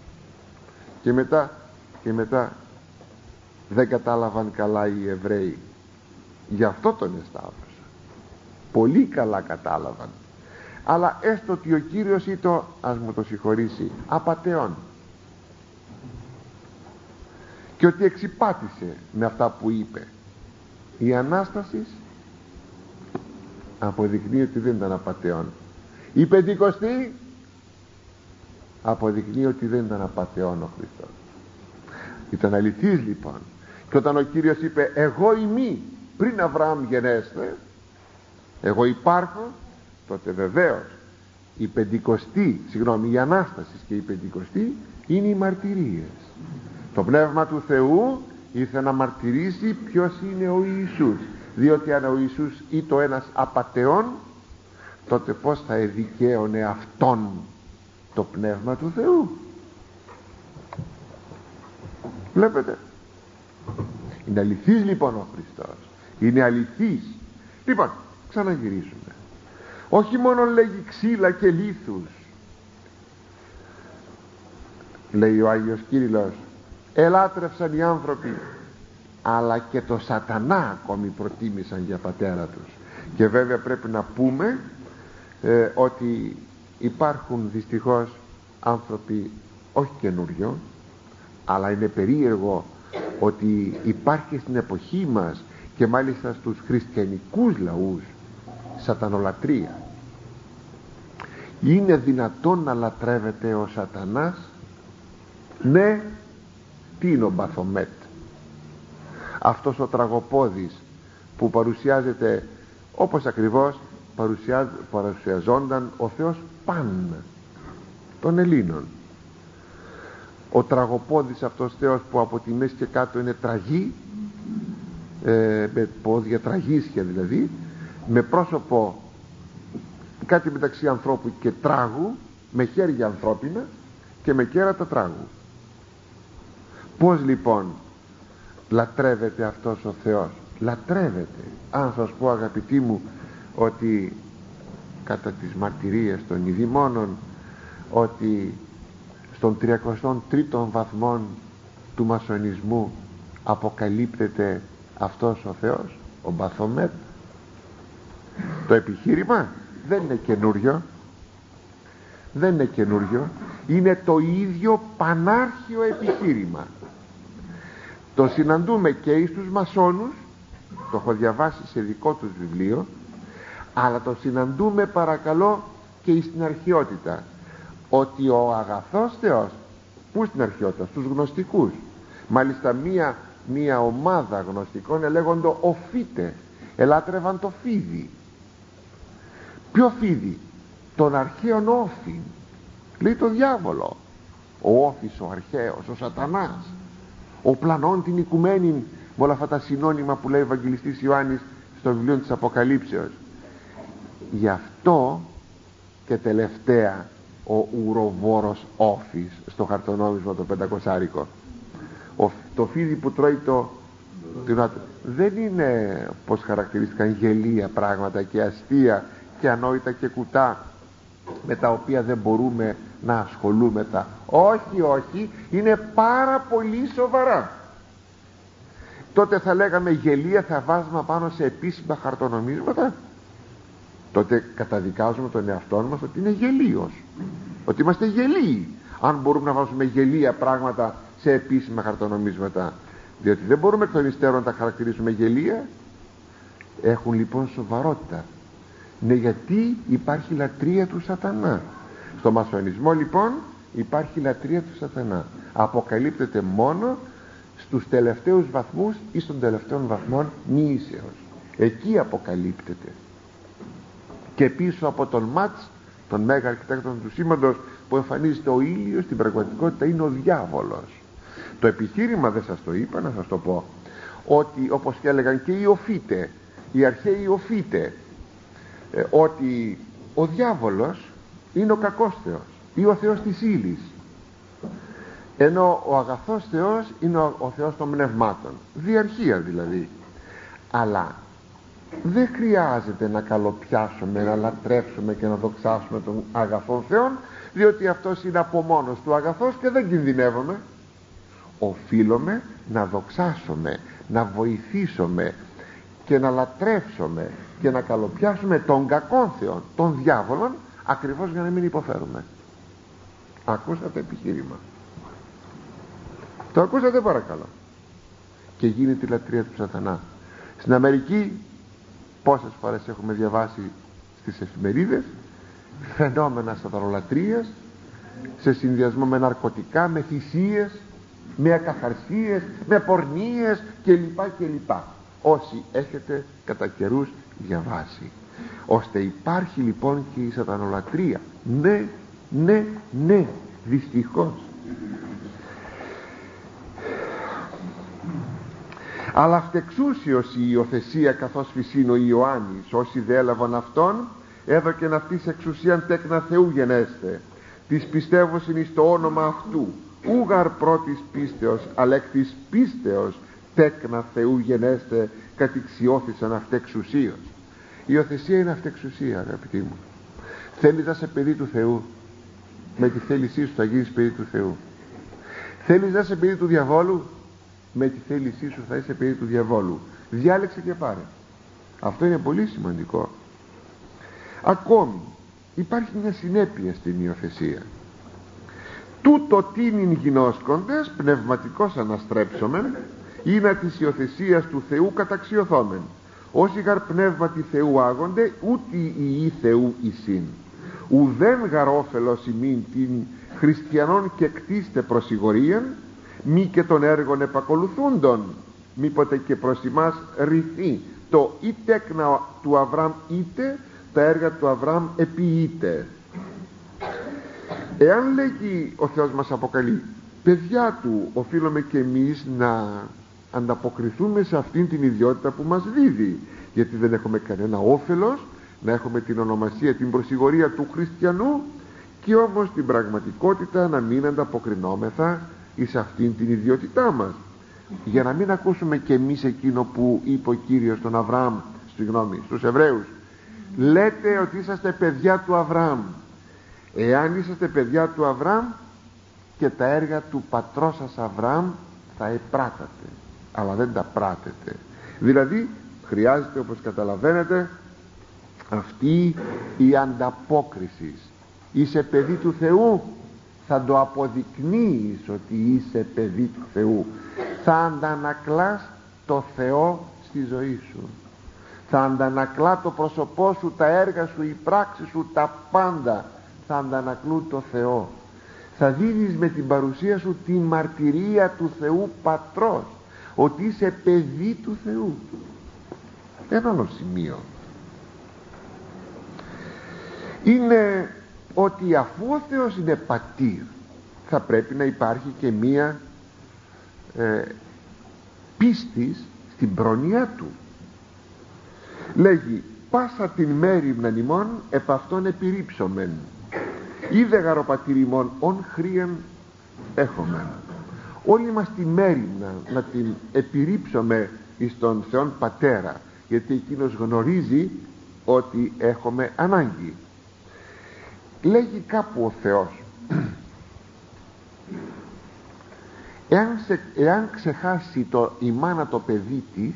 Και μετά δεν κατάλαβαν καλά οι Εβραίοι, γι' αυτό τον εσταύρωσαν. Πολύ καλά κατάλαβαν, αλλά έστω ότι ο Κύριος ας μου το συγχωρήσει, απατεών. και ότι εξυπάτησε με αυτά που είπε. Η Ανάσταση αποδεικνύει ότι δεν ήταν απατεών. Η Πεντηκοστή αποδεικνύει ότι δεν ήταν απατεών ο Χριστός. Ήταν αληθής λοιπόν. Και όταν ο Κύριος είπε εγώ είμαι πριν Αβραάμ γενέστε, εγώ υπάρχω, τότε βεβαίως η Πεντηκοστή, η Ανάσταση και η Πεντηκοστή είναι οι μαρτυρίες. Το Πνεύμα του Θεού ήρθε να μαρτυρήσει ποιος είναι ο Ιησούς, διότι αν ο Ιησούς ήταν ένας απατεών, τότε πως θα εδικαίωνε αυτόν το Πνεύμα του Θεού? Βλέπετε, είναι αληθής λοιπόν ο Χριστός, είναι αληθής. Λοιπόν, ξαναγυρίσουμε. Όχι μόνο λέγει ξύλα και λίθους, λέει ο Άγιος Κύριλλος, ελάτρευσαν οι άνθρωποι, αλλά και το σατανά ακόμη προτίμησαν για πατέρα τους. Και βέβαια πρέπει να πούμε ότι υπάρχουν δυστυχώς άνθρωποι, όχι καινούριο, αλλά είναι περίεργο ότι υπάρχει στην εποχή μας και μάλιστα στους χριστιανικούς λαούς σατανολατρία. Είναι δυνατόν να λατρεύεται ο σατανάς? Ναι. Τι είναι ο Μπαθομέτ? Αυτός ο τραγωπόδης που παρουσιάζεται όπως ακριβώς παρουσιαζόνταν ο Θεός Παν των Ελλήνων. Ο τραγωπόδης αυτός Θεός που από τη μέση και κάτω είναι τραγή, με πόδια τραγίσια δηλαδή, με πρόσωπο κάτι μεταξύ ανθρώπου και τράγου, με χέρια ανθρώπινα και με κέρατα τράγου. Πώς λοιπόν λατρεύεται αυτός ο Θεός? Λατρεύεται, αν σας πω αγαπητοί μου, ότι κατά τις μαρτυρίες των ειδημόνων, ότι στον 33ο βαθμό του μασονισμού αποκαλύπτεται αυτός ο Θεός, ο Μπαθομέτ. Το επιχείρημα δεν είναι καινούριο, δεν είναι καινούριο, είναι το ίδιο πανάρχιο επιχείρημα. Το συναντούμε και εις τους μασόνους, το έχω διαβάσει σε δικό τους βιβλίο, αλλά το συναντούμε παρακαλώ και εις την αρχαιότητα, ότι ο αγαθός Θεός, που στην αρχαιότητα, στους γνωστικούς, μάλιστα μία ομάδα γνωστικών ελέγοντο οφίτε, ελάτρευαν το φίδι. Ποιο φίδι? Τον αρχαίον όφη, λέει το διάβολο. Ο όφης ο αρχαίος, ο σατανάς, ο πλανών την οικουμένη, με όλα αυτά τα συνώνυμα που λέει ο Ευαγγελιστής Ιωάννης στο βιβλίο της Αποκαλύψεως. Γι' αυτό και τελευταία ο ουροβόρος όφης στο χαρτονόμισμα το 500άρικο, το φίδι που τρώει δεν είναι, πως χαρακτηρίστηκαν, γελία πράγματα και αστεία και ανόητα και κουτά με τα οποία δεν μπορούμε να ασχολούμεθα. Όχι, όχι, είναι πάρα πολύ σοβαρά. Τότε θα λέγαμε γελία, θα βάζουμε πάνω σε επίσημα χαρτονομίσματα? Τότε καταδικάζουμε τον εαυτό μας ότι είναι γελίος, ότι είμαστε γελίοι αν μπορούμε να βάζουμε γελία πράγματα σε επίσημα χαρτονομίσματα, διότι δεν μπορούμε εκ των υστέρων να τα χαρακτηρίσουμε γελία. Έχουν λοιπόν σοβαρότητα. Ναι, γιατί υπάρχει λατρεία του σατανά. Στο μασονισμό λοιπόν υπάρχει λατρεία του σατανά. Αποκαλύπτεται μόνο στους τελευταίους βαθμούς ή στον τελευταίο βαθμό νήσεως. Εκεί αποκαλύπτεται. Και πίσω από τον Μάτς, τον μέγα αρχιτέκτονα του σήμαντος, που εμφανίζεται ο ήλιος, στην πραγματικότητα είναι ο διάβολος. Το επιχείρημα, δεν σας το είπα, να σας το πω, ότι όπως και έλεγαν και οι οφίτε, οι αρχαίοι οφίτε, ότι ο διάβολος είναι ο κακός Θεός ή ο Θεός της ύλης, ενώ ο αγαθός Θεός είναι ο Θεός των πνευμάτων, διαρχία δηλαδή. Αλλά δεν χρειάζεται να καλοπιάσουμε, να λατρεύσουμε και να δοξάσουμε τον αγαθό Θεό, διότι αυτός είναι από μόνος του αγαθός και δεν κινδυνεύουμε. Οφείλουμε να δοξάσουμε, να βοηθήσουμε και να λατρεύσουμε και να καλοπιάσουμε τον κακόν Θεό, τον διάβολον, ακριβώς για να μην υποφέρουμε. Ακούσατε επιχείρημα? Το ακούσατε παρακαλώ? και γίνεται η λατρεία του σατανά. Στην Αμερική πόσες φορές έχουμε διαβάσει στις εφημερίδες φαινόμενα σατανολατρίας σε συνδυασμό με ναρκωτικά, με θυσίες, με ακαθαρσίες, με πορνίες κλπ. Όσοι έχετε κατά καιρούς διαβάσει, ώστε υπάρχει λοιπόν και η σατανολατρία. Ναι, δυστυχώς. Αλλά αυτεξούσιος η υιοθεσία καθώς φυσήν ο Ιωάννης, όσοι δε έλαβαν αυτόν, έδωκεν αυτής εξουσίαν τέκνα Θεού γενέστε, της πιστεύωσιν εις το όνομα αυτού, ούγαρ πρώτης πίστεως, αλλά εκ της πίστεως τέκνα Θεού γενέστε, κατηξιώθησαν αυτεξουσίως. Η υιοθεσία είναι αυτεξουσία, αγαπητοί μου. Θέλεις να είσαι παιδί του Θεού, με τη θέλησή σου θα γίνεις παιδί του Θεού. Θέλεις να είσαι παιδί του διαβόλου, με τη θέλησή σου θα είσαι παιδί του διαβόλου. Διάλεξε και πάρε. Αυτό είναι πολύ σημαντικό. Ακόμη υπάρχει μια συνέπεια στην υιοθεσία. Τούτο τίνην γινώσκοντες πνευματικός αναστρέψομεν, ή να της υιοθεσίας του Θεού καταξιωθόμεν. Όσοι γαρ πνεύματι Θεού άγονται, ούτε οι Θεού εισήν. Ουδέν γαρ όφελος ημίν την χριστιανών και κτίστε προσιγορίαν, μη και των έργων επακολουθούντων, μήποτε και προς ημάς ρηθεί το ή τέκνα του Αβραάμ είτε τα έργα του Αβραάμ επιείται. Εάν λέγει ο Θεός μας αποκαλεί παιδιά του, οφείλουμε και εμείς να ανταποκριθούμε σε αυτήν την ιδιότητα που μας δίδει, γιατί δεν έχουμε κανένα όφελος να έχουμε την ονομασία, την προσιγωρία του χριστιανού, και όμως την πραγματικότητα να μην ανταποκρινόμεθα εις αυτήν την ιδιότητά μας, για να μην ακούσουμε και εμείς εκείνο που είπε ο Κύριος στον Αβραάμ, στους Εβραίους, λέτε ότι είσαστε παιδιά του Αβραάμ. Εάν είσαστε παιδιά του Αβραάμ, και τα έργα του πατρός σας Αβραάμ θα επράτατε, αλλά δεν τα πράτετε. Δηλαδή χρειάζεται, όπως καταλαβαίνετε, αυτή η ανταπόκριση. Είσαι παιδί του Θεού, θα το αποδεικνύεις ότι είσαι παιδί του Θεού. Θα αντανακλάς το Θεό στη ζωή σου, θα αντανακλά το πρόσωπό σου, τα έργα σου, οι πράξεις σου, τα πάντα θα αντανακλούν το Θεό. Θα δίνεις με την παρουσία σου τη μαρτυρία του Θεού Πατρός ότι είσαι παιδί του Θεού. Ένα άλλο σημείο είναι ότι αφού ο Θεός είναι πατήρ, θα πρέπει να υπάρχει και μία πίστης στην πρόνοιά του. Λέγει πάσα την μέριμναν ημών επ' αυτόν επιρρύψομεν, είδε γαροπατήρ ημών ον χρίαν έχομεν. Όλη μας τη μέριμνα να την επιρρύψουμε εις τον Θεόν Πατέρα, γιατί εκείνος γνωρίζει ότι έχουμε ανάγκη. Λέγει κάπου ο Θεός εάν ξεχάσει η μάνα το παιδί της,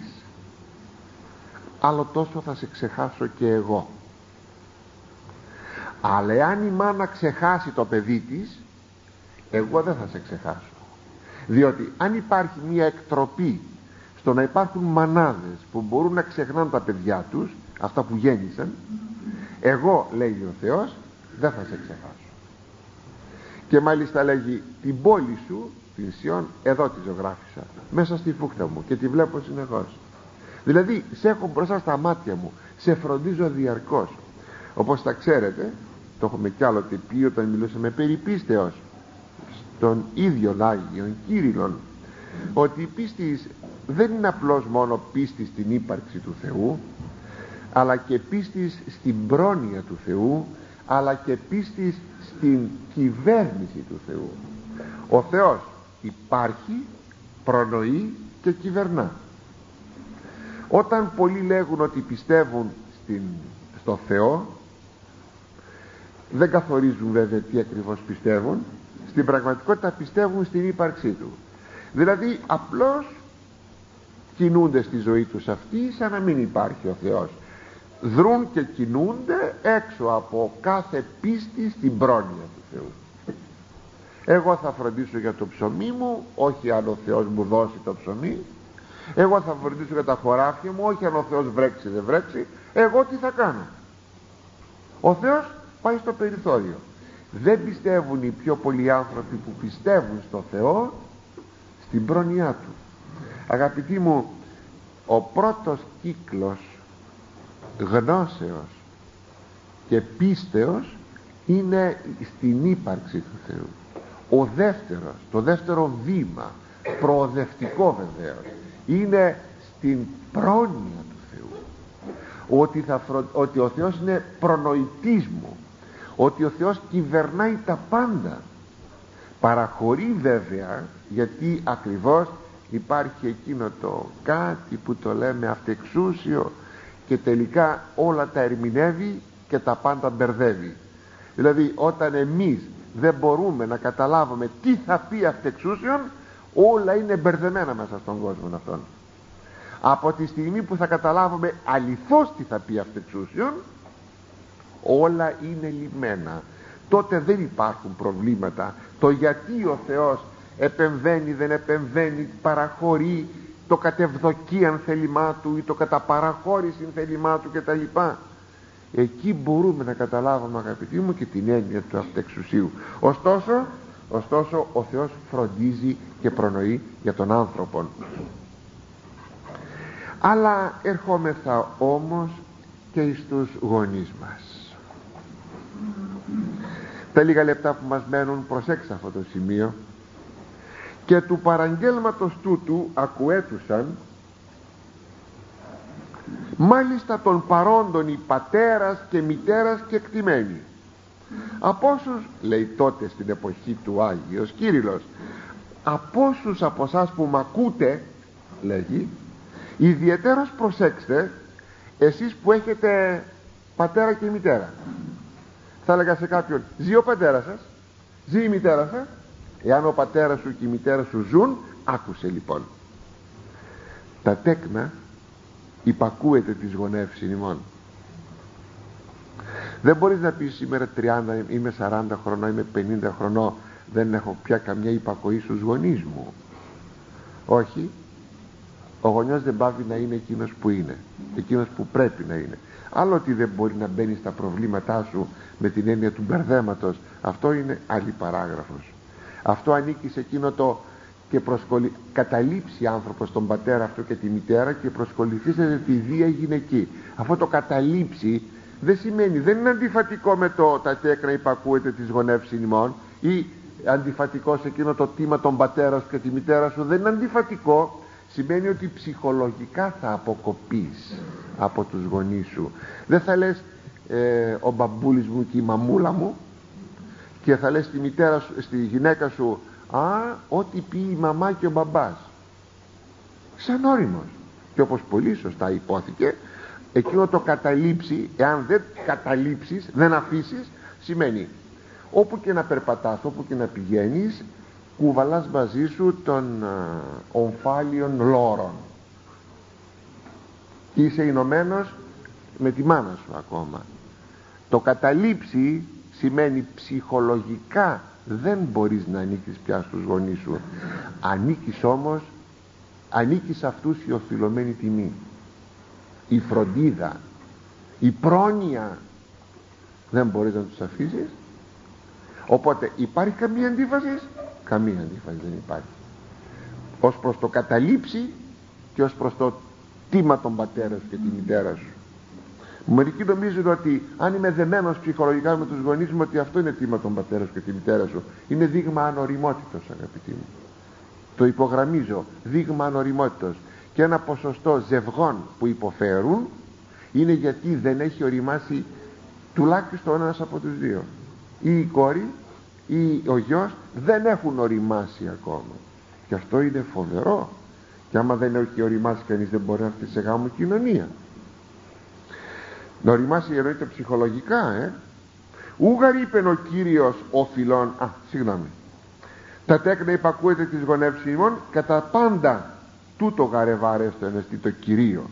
άλλο τόσο θα σε ξεχάσω και εγώ. Αλλά εάν η μάνα ξεχάσει το παιδί της, εγώ δεν θα σε ξεχάσω. Διότι αν υπάρχει μια εκτροπή στο να υπάρχουν μανάδες που μπορούν να ξεχνάνε τα παιδιά τους, αυτά που γέννησαν, εγώ, λέει ο Θεός, δεν θα σε ξεχάσω. Και μάλιστα λέγει την πόλη σου, την Σιών, εδώ τη ζωγράφισα μέσα στη φούχτα μου και τη βλέπω συνεχώς. Δηλαδή σε έχω μπροστά στα μάτια μου, σε φροντίζω διαρκώς. Όπως τα ξέρετε, το έχουμε κι άλλοτε πει όταν μιλούσαμε περί πίστεως στον ίδιο Άγιον Κύριλλον, ότι η πίστη δεν είναι απλώς μόνο πίστη στην ύπαρξη του Θεού, αλλά και πίστη στην πρόνοια του Θεού, αλλά και πίστη στην κυβέρνηση του Θεού. Ο Θεός υπάρχει, προνοεί και κυβερνά. Όταν πολλοί λέγουν ότι πιστεύουν στο Θεό, δεν καθορίζουν βέβαια τι ακριβώς πιστεύουν. Στην πραγματικότητα πιστεύουν στην ύπαρξή του. Δηλαδή απλώς κινούνται στη ζωή τους αυτή σαν να μην υπάρχει ο Θεός. Δρούν και κινούνται έξω από κάθε πίστη στην πρόνοια του Θεού. Εγώ θα φροντίσω για το ψωμί μου, όχι αν ο Θεός μου δώσει το ψωμί. Εγώ θα φροντίσω για τα χωράφια μου, όχι αν ο Θεός βρέξει δεν βρέξει, εγώ τι θα κάνω. Ο Θεός πάει στο περιθώριο. Δεν πιστεύουν οι πιο πολλοί άνθρωποι που πιστεύουν στο Θεό στην πρόνοιά Του. Αγαπητοί μου, ο πρώτος κύκλος γνώσεως και πίστεως είναι στην ύπαρξη του Θεού. Ο δεύτερος, το δεύτερο βήμα, προοδευτικό βεβαίως, είναι στην πρόνοια του Θεού. Ότι ο Θεός είναι προνοητής μου, ότι ο Θεός κυβερνάει τα πάντα. Παραχωρεί βέβαια, γιατί ακριβώς υπάρχει εκείνο το κάτι που το λέμε αυτεξούσιο και τελικά όλα τα ερμηνεύει και τα πάντα μπερδεύει. Δηλαδή όταν εμείς δεν μπορούμε να καταλάβουμε τι θα πει αυτεξούσιον, όλα είναι μπερδεμένα μέσα στον κόσμο αυτόν. Από τη στιγμή που θα καταλάβουμε αληθώς τι θα πει αυτεξούσιον, όλα είναι λυμμένα. Τότε δεν υπάρχουν προβλήματα. Το γιατί ο Θεός επεμβαίνει, δεν επεμβαίνει, παραχωρεί, το κατευδοκίαν θέλημά Του ή το καταπαραχώρησιν θέλημά Του κτλ. Εκεί μπορούμε να καταλάβουμε, αγαπητοί μου, και την έννοια του αυτεξουσίου. Ωστόσο ο Θεός φροντίζει και προνοεί για τον άνθρωπο. Αλλά ερχόμεθα όμως και στους γονείς μας. Τα λίγα λεπτά που μας μένουν, προσέξτε αυτό το σημείο. Και του παραγγέλματος τούτου ακουέτουσαν μάλιστα των παρόντων οι πατέρας και μητέρας και εκτιμένοι. Από όσους, λέει τότε στην εποχή του Άγιος Κύριλλος, από όσους από εσάς που μ' ακούτε, λέγει, ιδιαιτέρως προσέξτε εσείς που έχετε πατέρα και μητέρα. Θα έλεγα σε κάποιον, ζει ο πατέρας σας, ζει η μητέρα σας? Εάν ο πατέρας σου και η μητέρα σου ζουν, άκουσε λοιπόν. Τα τέκνα υπακούεται τις γονεύσεις ημών. Δεν μπορείς να πεις σήμερα 30, είμαι 40 χρονών, είμαι 50 χρονών, δεν έχω πια καμιά υπακοή στους γονείς μου. Όχι. Ο γονιός δεν πάβει να είναι εκείνος που είναι, εκείνος που πρέπει να είναι. Άλλο ότι δεν μπορεί να μπαίνει στα προβλήματά σου με την έννοια του μπερδέματος, αυτό είναι άλλη παράγραφος. Αυτό ανήκει σε εκείνο το και καταλήψει άνθρωπος τον πατέρα αυτό και τη μητέρα και προσκοληθεί σε τη βία γυναική. Αυτό το καταλήψει δεν σημαίνει, δεν είναι αντιφατικό με το τα τέκνα υπακούεται της γονεύσης ημών ή αντιφατικό σε εκείνο το τίμα τον πατέρα σου και τη μητέρα σου, δεν είναι αντιφατικό. Σημαίνει ότι ψυχολογικά θα αποκοπείς από τους γονείς σου. Δεν θα λες ο μπαμπούλης μου και η μαμούλα μου, και θα λες στη γυναίκα σου ό,τι πει η μαμά και ο μπαμπάς, σαν όριμος. Και όπως πολύ σωστά υπόθηκε, εκείνο το καταλήψει, εάν δεν καταλήψεις, δεν αφήσεις, σημαίνει όπου και να περπατάς, όπου και να πηγαίνεις, κουβαλάς μαζί σου των ομφάλιων λόρων και είσαι ενωμένος με τη μάνα σου ακόμα. Το καταλήψει σημαίνει ψυχολογικά δεν μπορείς να ανήκεις πια στους γονείς σου. Ανήκεις όμως, ανήκεις σε αυτούς η οφειλωμένη τιμή, η φροντίδα, η πρόνοια, δεν μπορείς να τους αφήσεις. Οπότε υπάρχει καμία αντίφαση? Καμία αντίφαση δεν υπάρχει ως προς το καταλήψει και ως προς το τίμα των πατέρα σου και τη μητέρα σου. Μερικοί νομίζουν ότι αν είμαι δεμένος ψυχολογικά με τους γονείς μου, ότι αυτό είναι τίμα των πατέρα σου και τη μητέρα σου. Είναι δείγμα ανοριμότητος, αγαπητοί μου. Το υπογραμμίζω, δείγμα ανοριμότητος. Και ένα ποσοστό ζευγών που υποφέρουν είναι γιατί δεν έχει οριμάσει τουλάχιστον ένας από τους δύο. Ή η κόρη ή ο γιος δεν έχουν οριμάσει ακόμα. Και αυτό είναι φοβερό. Και άμα δεν έχει οριμάσει κανείς, δεν μπορεί να έρθει σε γάμο κοινωνία. Να οριμάσει εννοείται ψυχολογικά, Ούγαρ είπεν ο Κύριος οφειλών, τα τέκνα υπακούεται της γονεύσης ημών, κατά πάντα τούτο γαρεβάρεστο ενεστή το Κυρίο.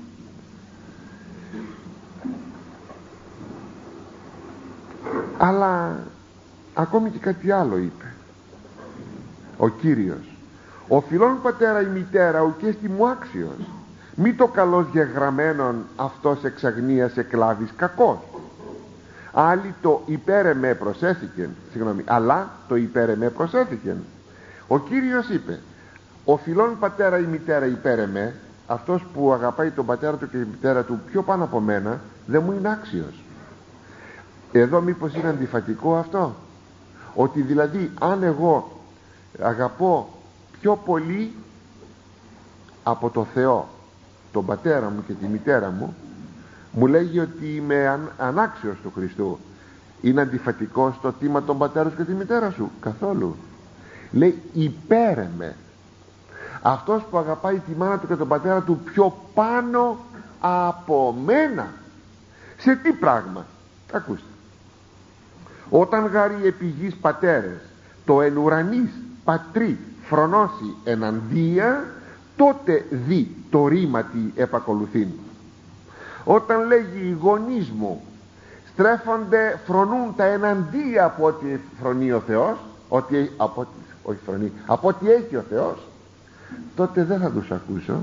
Αλλά ακόμη και κάτι άλλο είπε ο Κύριος. οφειλών πατέρα η μητέρα ουκ στη μου άξιος, μη το καλός γεγραμμένον αυτός εξ αγνίας εκλάβεις κακός. Άλλοι το υπέρ προσέθηκεν, αλλά το υπέρ προσέθηκεν. Ο Κύριος είπε, οφειλών πατέρα η μητέρα υπέρ αυτός που αγαπάει τον πατέρα του και τη μητέρα του πιο πάνω από μένα, δεν μου είναι άξιος. Εδώ μήπως είναι αντιφατικό αυτό, ότι δηλαδή αν εγώ αγαπώ πιο πολύ από το Θεό τον πατέρα μου και τη μητέρα μου, μου λέγει ότι είμαι ανάξιος του Χριστού. Είναι αντιφατικό στο τίμα τον πατέρα σου και τη μητέρα σου? Καθόλου. Λέει υπέρεμε. Αυτός που αγαπάει τη μάνα του και τον πατέρα του πιο πάνω από μένα, σε τι πράγμα? Ακούστε, όταν γάρει επί γης πατέρες το εν ουρανής πατρί φρονώσει εναντία, τότε δει το ρήματι επακολουθήν. Όταν λέγει οι γονείς μου στρέφονται, φρονούν τα εναντία από ό,τι φρονεί ο Θεός, από ό,τι έχει ο Θεός, τότε δεν θα τους ακούσω.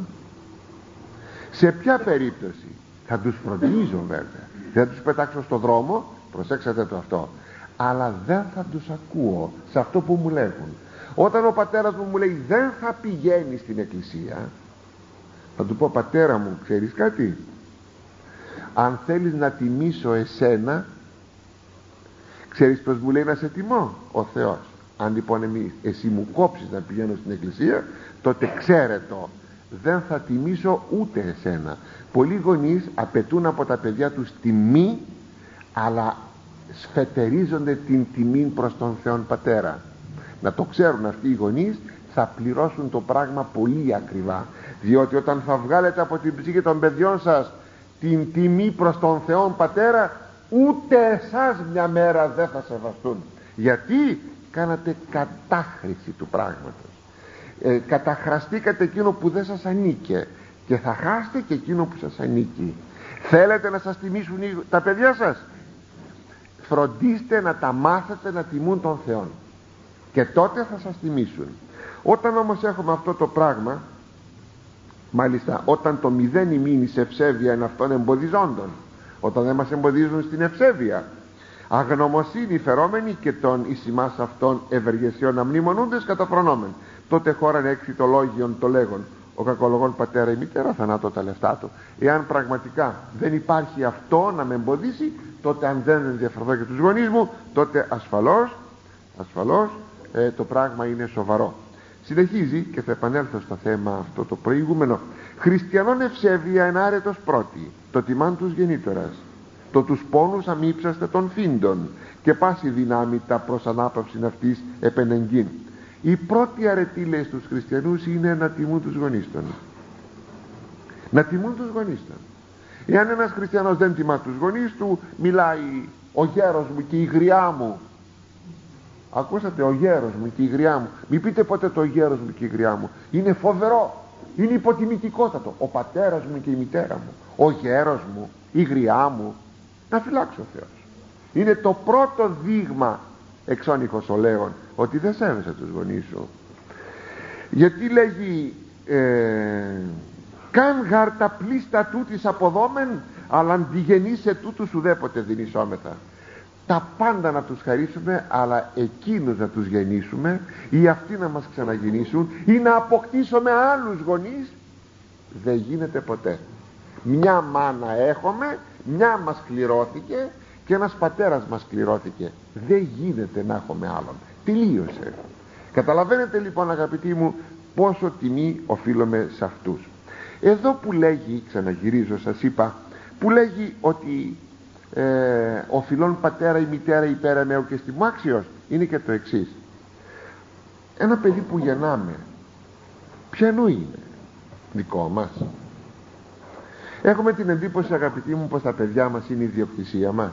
Σε ποια περίπτωση? Θα τους φροντίζω βέβαια, δεν θα τους πετάξω στο δρόμο, προσέξατε το αυτό, αλλά δεν θα τους ακούω σε αυτό που μου λέγουν. Όταν ο πατέρας μου λέει δεν θα πηγαίνει στην εκκλησία, θα του πω, πατέρα μου, ξέρεις κάτι, αν θέλεις να τιμήσω εσένα, ξέρεις πως μου λέει να σε τιμώ? Ο Θεός. Αν λοιπόν εσύ μου κόψεις να πηγαίνω στην εκκλησία, τότε ξέρε το, δεν θα τιμήσω ούτε εσένα. Πολλοί γονείς απαιτούν από τα παιδιά τους τιμή, αλλά σφετερίζονται την τιμή προς τον Θεόν Πατέρα. Να το ξέρουν αυτοί οι γονείς, θα πληρώσουν το πράγμα πολύ ακριβά, διότι όταν θα βγάλετε από την ψυχή των παιδιών σας την τιμή προς τον Θεόν Πατέρα, ούτε εσάς μια μέρα δεν θα σεβαστούν. Γιατί κάνατε κατάχρηση του πράγματος, καταχραστήκατε εκείνο που δεν σας ανήκε και θα χάσετε και εκείνο που σας ανήκει. Θέλετε να σας τιμήσουν τα παιδιά σας? Φροντίστε να τα μάθετε να τιμούν τον Θεό και τότε θα σας τιμήσουν. Όταν όμως έχουμε αυτό το πράγμα, μάλιστα όταν το μηδέν ημίν σε ευσέβεια είναι αυτόν εμποδιζόντων, όταν δεν μας εμποδίζουν στην ευσέβεια, αγνωμοσύνη φερόμενοι και των εις ημάς αυτών ευεργεσιών αμνημονούντες καταφρονόμεν, τότε χώραν έξι το λόγιον το λέγον, ο κακολογών πατέρα ή μητέρα θανάτω τα λεφτά του. Εάν πραγματικά δεν υπάρχει αυτό να με εμποδίσει, τότε αν δεν ενδιαφερθώ για τους γονείς μου, τότε ασφαλώς το πράγμα είναι σοβαρό. Συνεχίζει και θα επανέλθω στο θέμα αυτό το προηγούμενο. Χριστιανών ευσέβεια ενάρετος πρώτη, το τιμάν τους γεννήτωρας, το τους πόνους αμύψαστε των φύντων και πάση δυνάμει τα προς ανάπαυσιν αυτής επενεγγύν. Η πρώτη αρετή, λέει, στους χριστιανούς είναι να τιμούν τους γονείς των. Να τιμούν τους γονείς των. Εάν ένας χριστιανός δεν τιμά τους γονείς του, μιλάει ο γέρος μου και η γριά μου. Ακούσατε, ο γέρος μου και η γριά μου. Μην πείτε ποτέ το γέρος μου και η γριά μου. Είναι φοβερό, είναι υποτιμητικότατο. Ο πατέρας μου και η μητέρα μου, ο γέρος μου, η γριά μου. Να φυλάξει ο Θεός. Είναι το πρώτο δείγμα εξώνυχος ο λέγον ότι δεν σέβεσαι τους γονείς σου. Γιατί λέγει καν γαρ τα πλήστα τούτης αποδόμεν, αλλά αντιγενείς σε τούτους ουδέποτε δυνησόμεθα. Τα πάντα να τους χαρίσουμε, αλλά εκείνους να τους γεννήσουμε ή αυτοί να μας ξαναγεννήσουν ή να αποκτήσουμε άλλους γονείς, δεν γίνεται ποτέ. Μια μάνα έχουμε, μια μας κληρώθηκε και ένας πατέρας μας κληρώθηκε. Δεν γίνεται να έχουμε άλλον. Τελείωσε. Καταλαβαίνετε λοιπόν, αγαπητοί μου, πόσο τιμή οφείλουμε σε αυτούς. Εδώ που λέγει, ξαναγυρίζω, σας είπα, που λέγει ότι οφειλών πατέρα ή μητέρα υπέρα μεου και στη μάξιος, είναι και το εξής. Ένα παιδί που γεννάμε, ποιανού είναι? Δικό μας? Έχουμε την εντύπωση, αγαπητοί μου, πως τα παιδιά μας είναι η ιδιοκτησία μας.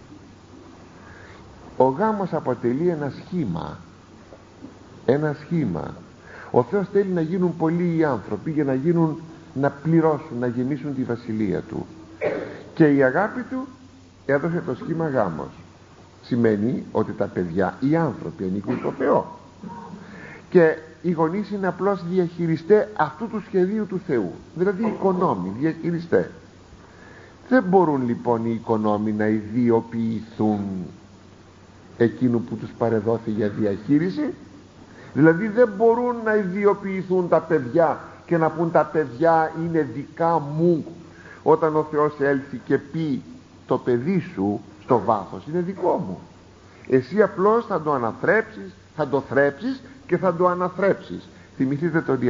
Ο γάμος αποτελεί ένα σχήμα. Ένα σχήμα. Ο Θεός θέλει να γίνουν πολλοί οι άνθρωποι για να πληρώσουν, να γεμίσουν τη βασιλεία του. Και η αγάπη του έδωσε το σχήμα γάμος. Σημαίνει ότι τα παιδιά, οι άνθρωποι, ανήκουν στο Θεό. Και οι γονείς είναι απλώς διαχειριστές αυτού του σχεδίου του Θεού, δηλαδή οικονόμοι, διαχειριστές. Δεν μπορούν λοιπόν οι οικονόμοι να ιδιοποιηθούν εκείνου που τους παρεδόθη για διαχείριση. Δηλαδή δεν μπορούν να ιδιοποιηθούν τα παιδιά και να πούν τα παιδιά είναι δικά μου, όταν ο Θεός έλθει και πει το παιδί σου στο βάθος είναι δικό μου. Εσύ απλώς θα το αναθρέψεις, θα το θρέψεις και θα το αναθρέψεις. Θυμηθείτε τον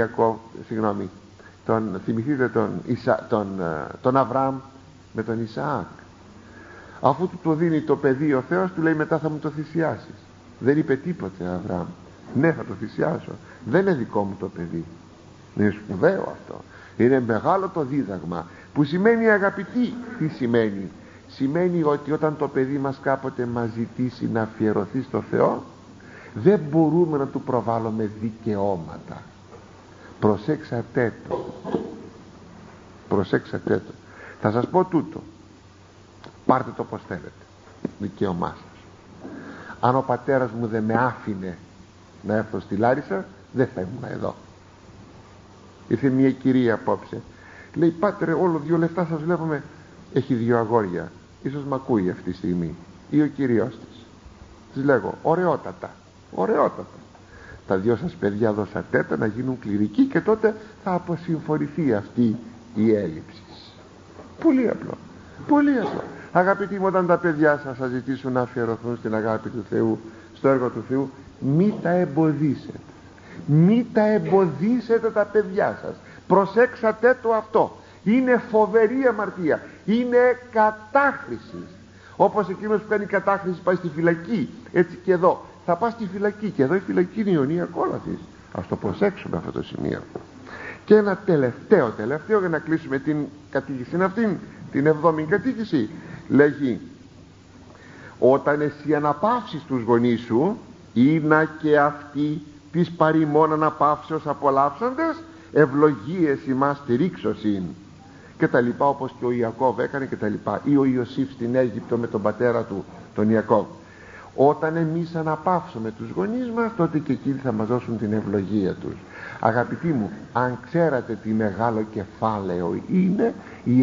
θυμηθείτε τον Αβραάμ με τον Ισαάκ. Αφού του το δίνει το παιδί ο Θεός, του λέει μετά θα μου το θυσιάσεις. Δεν είπε τίποτε Αβραάμ. Ναι, θα το θυσιάσω. Δεν είναι δικό μου το παιδί. Είναι σπουδαίο αυτό. Είναι μεγάλο το δίδαγμα, που σημαίνει, αγαπητοί, τι σημαίνει? Σημαίνει ότι όταν το παιδί μας κάποτε μας ζητήσει να αφιερωθεί στο Θεό, δεν μπορούμε να του προβάλλουμε δικαιώματα. Προσέξατε το. Προσέξατε το. Θα σας πω τούτο. Πάρτε το πως θέλετε. Δικαίωμά σας. Αν ο πατέρας μου δεν με άφηνε να έρθω στη Λάρισα, δεν θα ήμουν εδώ. Ήρθε μια κυρία απόψε, λέει, πάτερε, όλο 2 λεπτά σας βλέπουμε. Έχει 2 αγόρια. Ίσως μ' ακούει αυτή τη στιγμή, ή ο κυρίως της. Της λέγω, ωραιότατα, ωραιότατα. Τα 2 σας παιδιά δώσατε τα να γίνουν κληρικοί και τότε θα αποσυμφορηθεί αυτή η έλλειψη. Πολύ απλό, πολύ απλό. Αγαπητοί μου, όταν τα παιδιά σας σας ζητήσουν να αφιερωθούν στην αγάπη του Θεού, στο έργο του Θεού, μη τα εμποδίσετε. Μη τα εμποδίσετε τα παιδιά σας. Προσέξατε το αυτό. Είναι φοβερή αμαρτία. Είναι κατάχρηση. Όπως εκείνος που κάνει κατάχρηση πάει στη φυλακή. Έτσι και εδώ. Θα πάει στη φυλακή. Και εδώ η φυλακή είναι η Ιωνία Κόλαθης. Ας το προσέξουμε αυτό το σημείο. Και ένα τελευταίο για να κλείσουμε την κατοίκηση αυτήν, την 7η κατοίκηση. Λέγει, όταν εσύ αναπαύσεις τους γονείς σου, είναι και αυτοί της παρημών αναπαύσεως απολαύσαντες, ευλογίες ημάς στηρίξωσιν, και τα λοιπά, όπως και ο Ιακώβ έκανε και τα λοιπά, ή ο Ιωσήφ στην Αίγυπτο με τον πατέρα του τον Ιακώβ. Όταν εμείς αναπαύσουμε τους γονείς μας, τότε και εκείνοι θα μας δώσουν την ευλογία τους. Αγαπητοί μου, αν ξέρατε τι μεγάλο κεφάλαιο είναι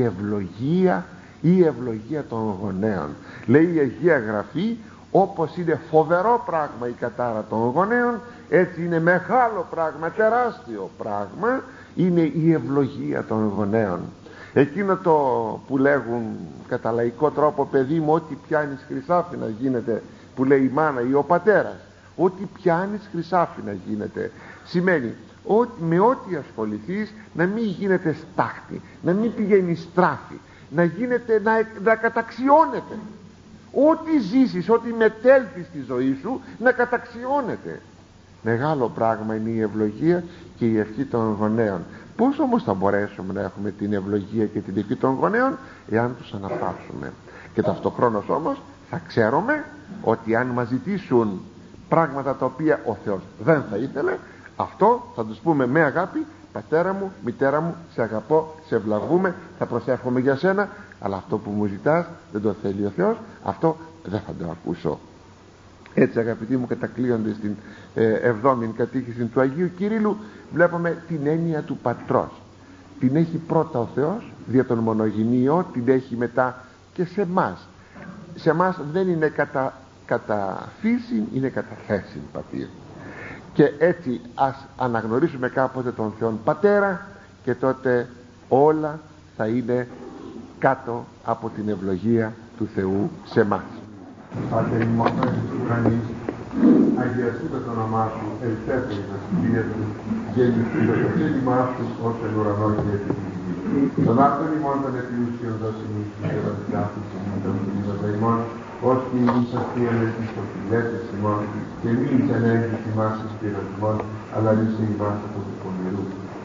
η ευλογία των γονέων. Λέει η Αγία Γραφή, όπως είναι φοβερό πράγμα η κατάρα των γονέων, έτσι είναι μεγάλο πράγμα, τεράστιο πράγμα είναι η ευλογία των γονέων. Εκείνο το που λέγουν κατά λαϊκό τρόπο, παιδί μου, ό,τι πιάνεις χρυσάφι να γίνεται, που λέει η μάνα ή ο πατέρας, ό,τι πιάνεις χρυσάφι να γίνεται, σημαίνει ότι με ό,τι ασχοληθείς να μην γίνεται στάχτη, να μην πηγαίνει στράφη, να γίνεται, να καταξιώνεται. Ό,τι ζήσεις, ό,τι μετέλθεις στη ζωή σου, να καταξιώνεται. Μεγάλο πράγμα είναι η ευλογία και η ευχή των γονέων. Πώς όμως θα μπορέσουμε να έχουμε την ευλογία και την ευχή των γονέων? Εάν τους αναπαύσουμε. Και ταυτοχρόνως όμως θα ξέρουμε ότι αν μας ζητήσουν πράγματα τα οποία ο Θεός δεν θα ήθελε, αυτό θα τους πούμε με αγάπη, πατέρα μου, μητέρα μου, σε αγαπώ, σε ευλαβούμε, θα προσεύχομαι για σένα, αλλά αυτό που μου ζητάς δεν το θέλει ο Θεός, αυτό δεν θα το ακούσω. Έτσι, αγαπητοί μου, κατακλείονται στην 7η κατοίκηση του Αγίου Κυρίλλου, βλέπουμε την έννοια του πατρός. Την έχει πρώτα ο Θεός δια τον μονογενείο, την έχει μετά και σε εμάς. Σε εμάς δεν είναι κατά φύση, είναι κατά θέση πατήρ. Και έτσι ας αναγνωρίσουμε κάποτε τον Θεόν Πατέρα, και τότε όλα θα είναι κάτω από την ευλογία του Θεού σε εμάς. Πάτερ ημών της ουρανής, αγιαστήτω το όνομά σου, ελθέτω η βασιλεία σου, γεννηθήτω το θέλημά σου, ως εν ουρανό και επί της γης. Τον άρτον ημών των επιούσιων δώσιμοι και των διάφουσων των κινήτων ημών, ως και εμείς αστείανες εις το φιλέτες ημών, και μη εις ανέγγις ημάς εις πειρασμών, αλλά ρίσε ημάς από του πονηρού.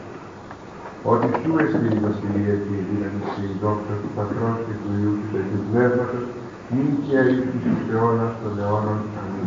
Ότι σου εστί η βασιλεία και η δύναμη και η δόξα του Πατρός και του Υιού και του Αγίου Πνεύματος, μην και αείτους τους αιώνας των αιώνων. Αμήν.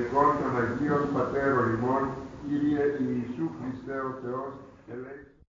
ελεημών των Αγίων Πατέρων ημών, Κύριε Ιησού Χριστέ ο Θεός, ελέησον.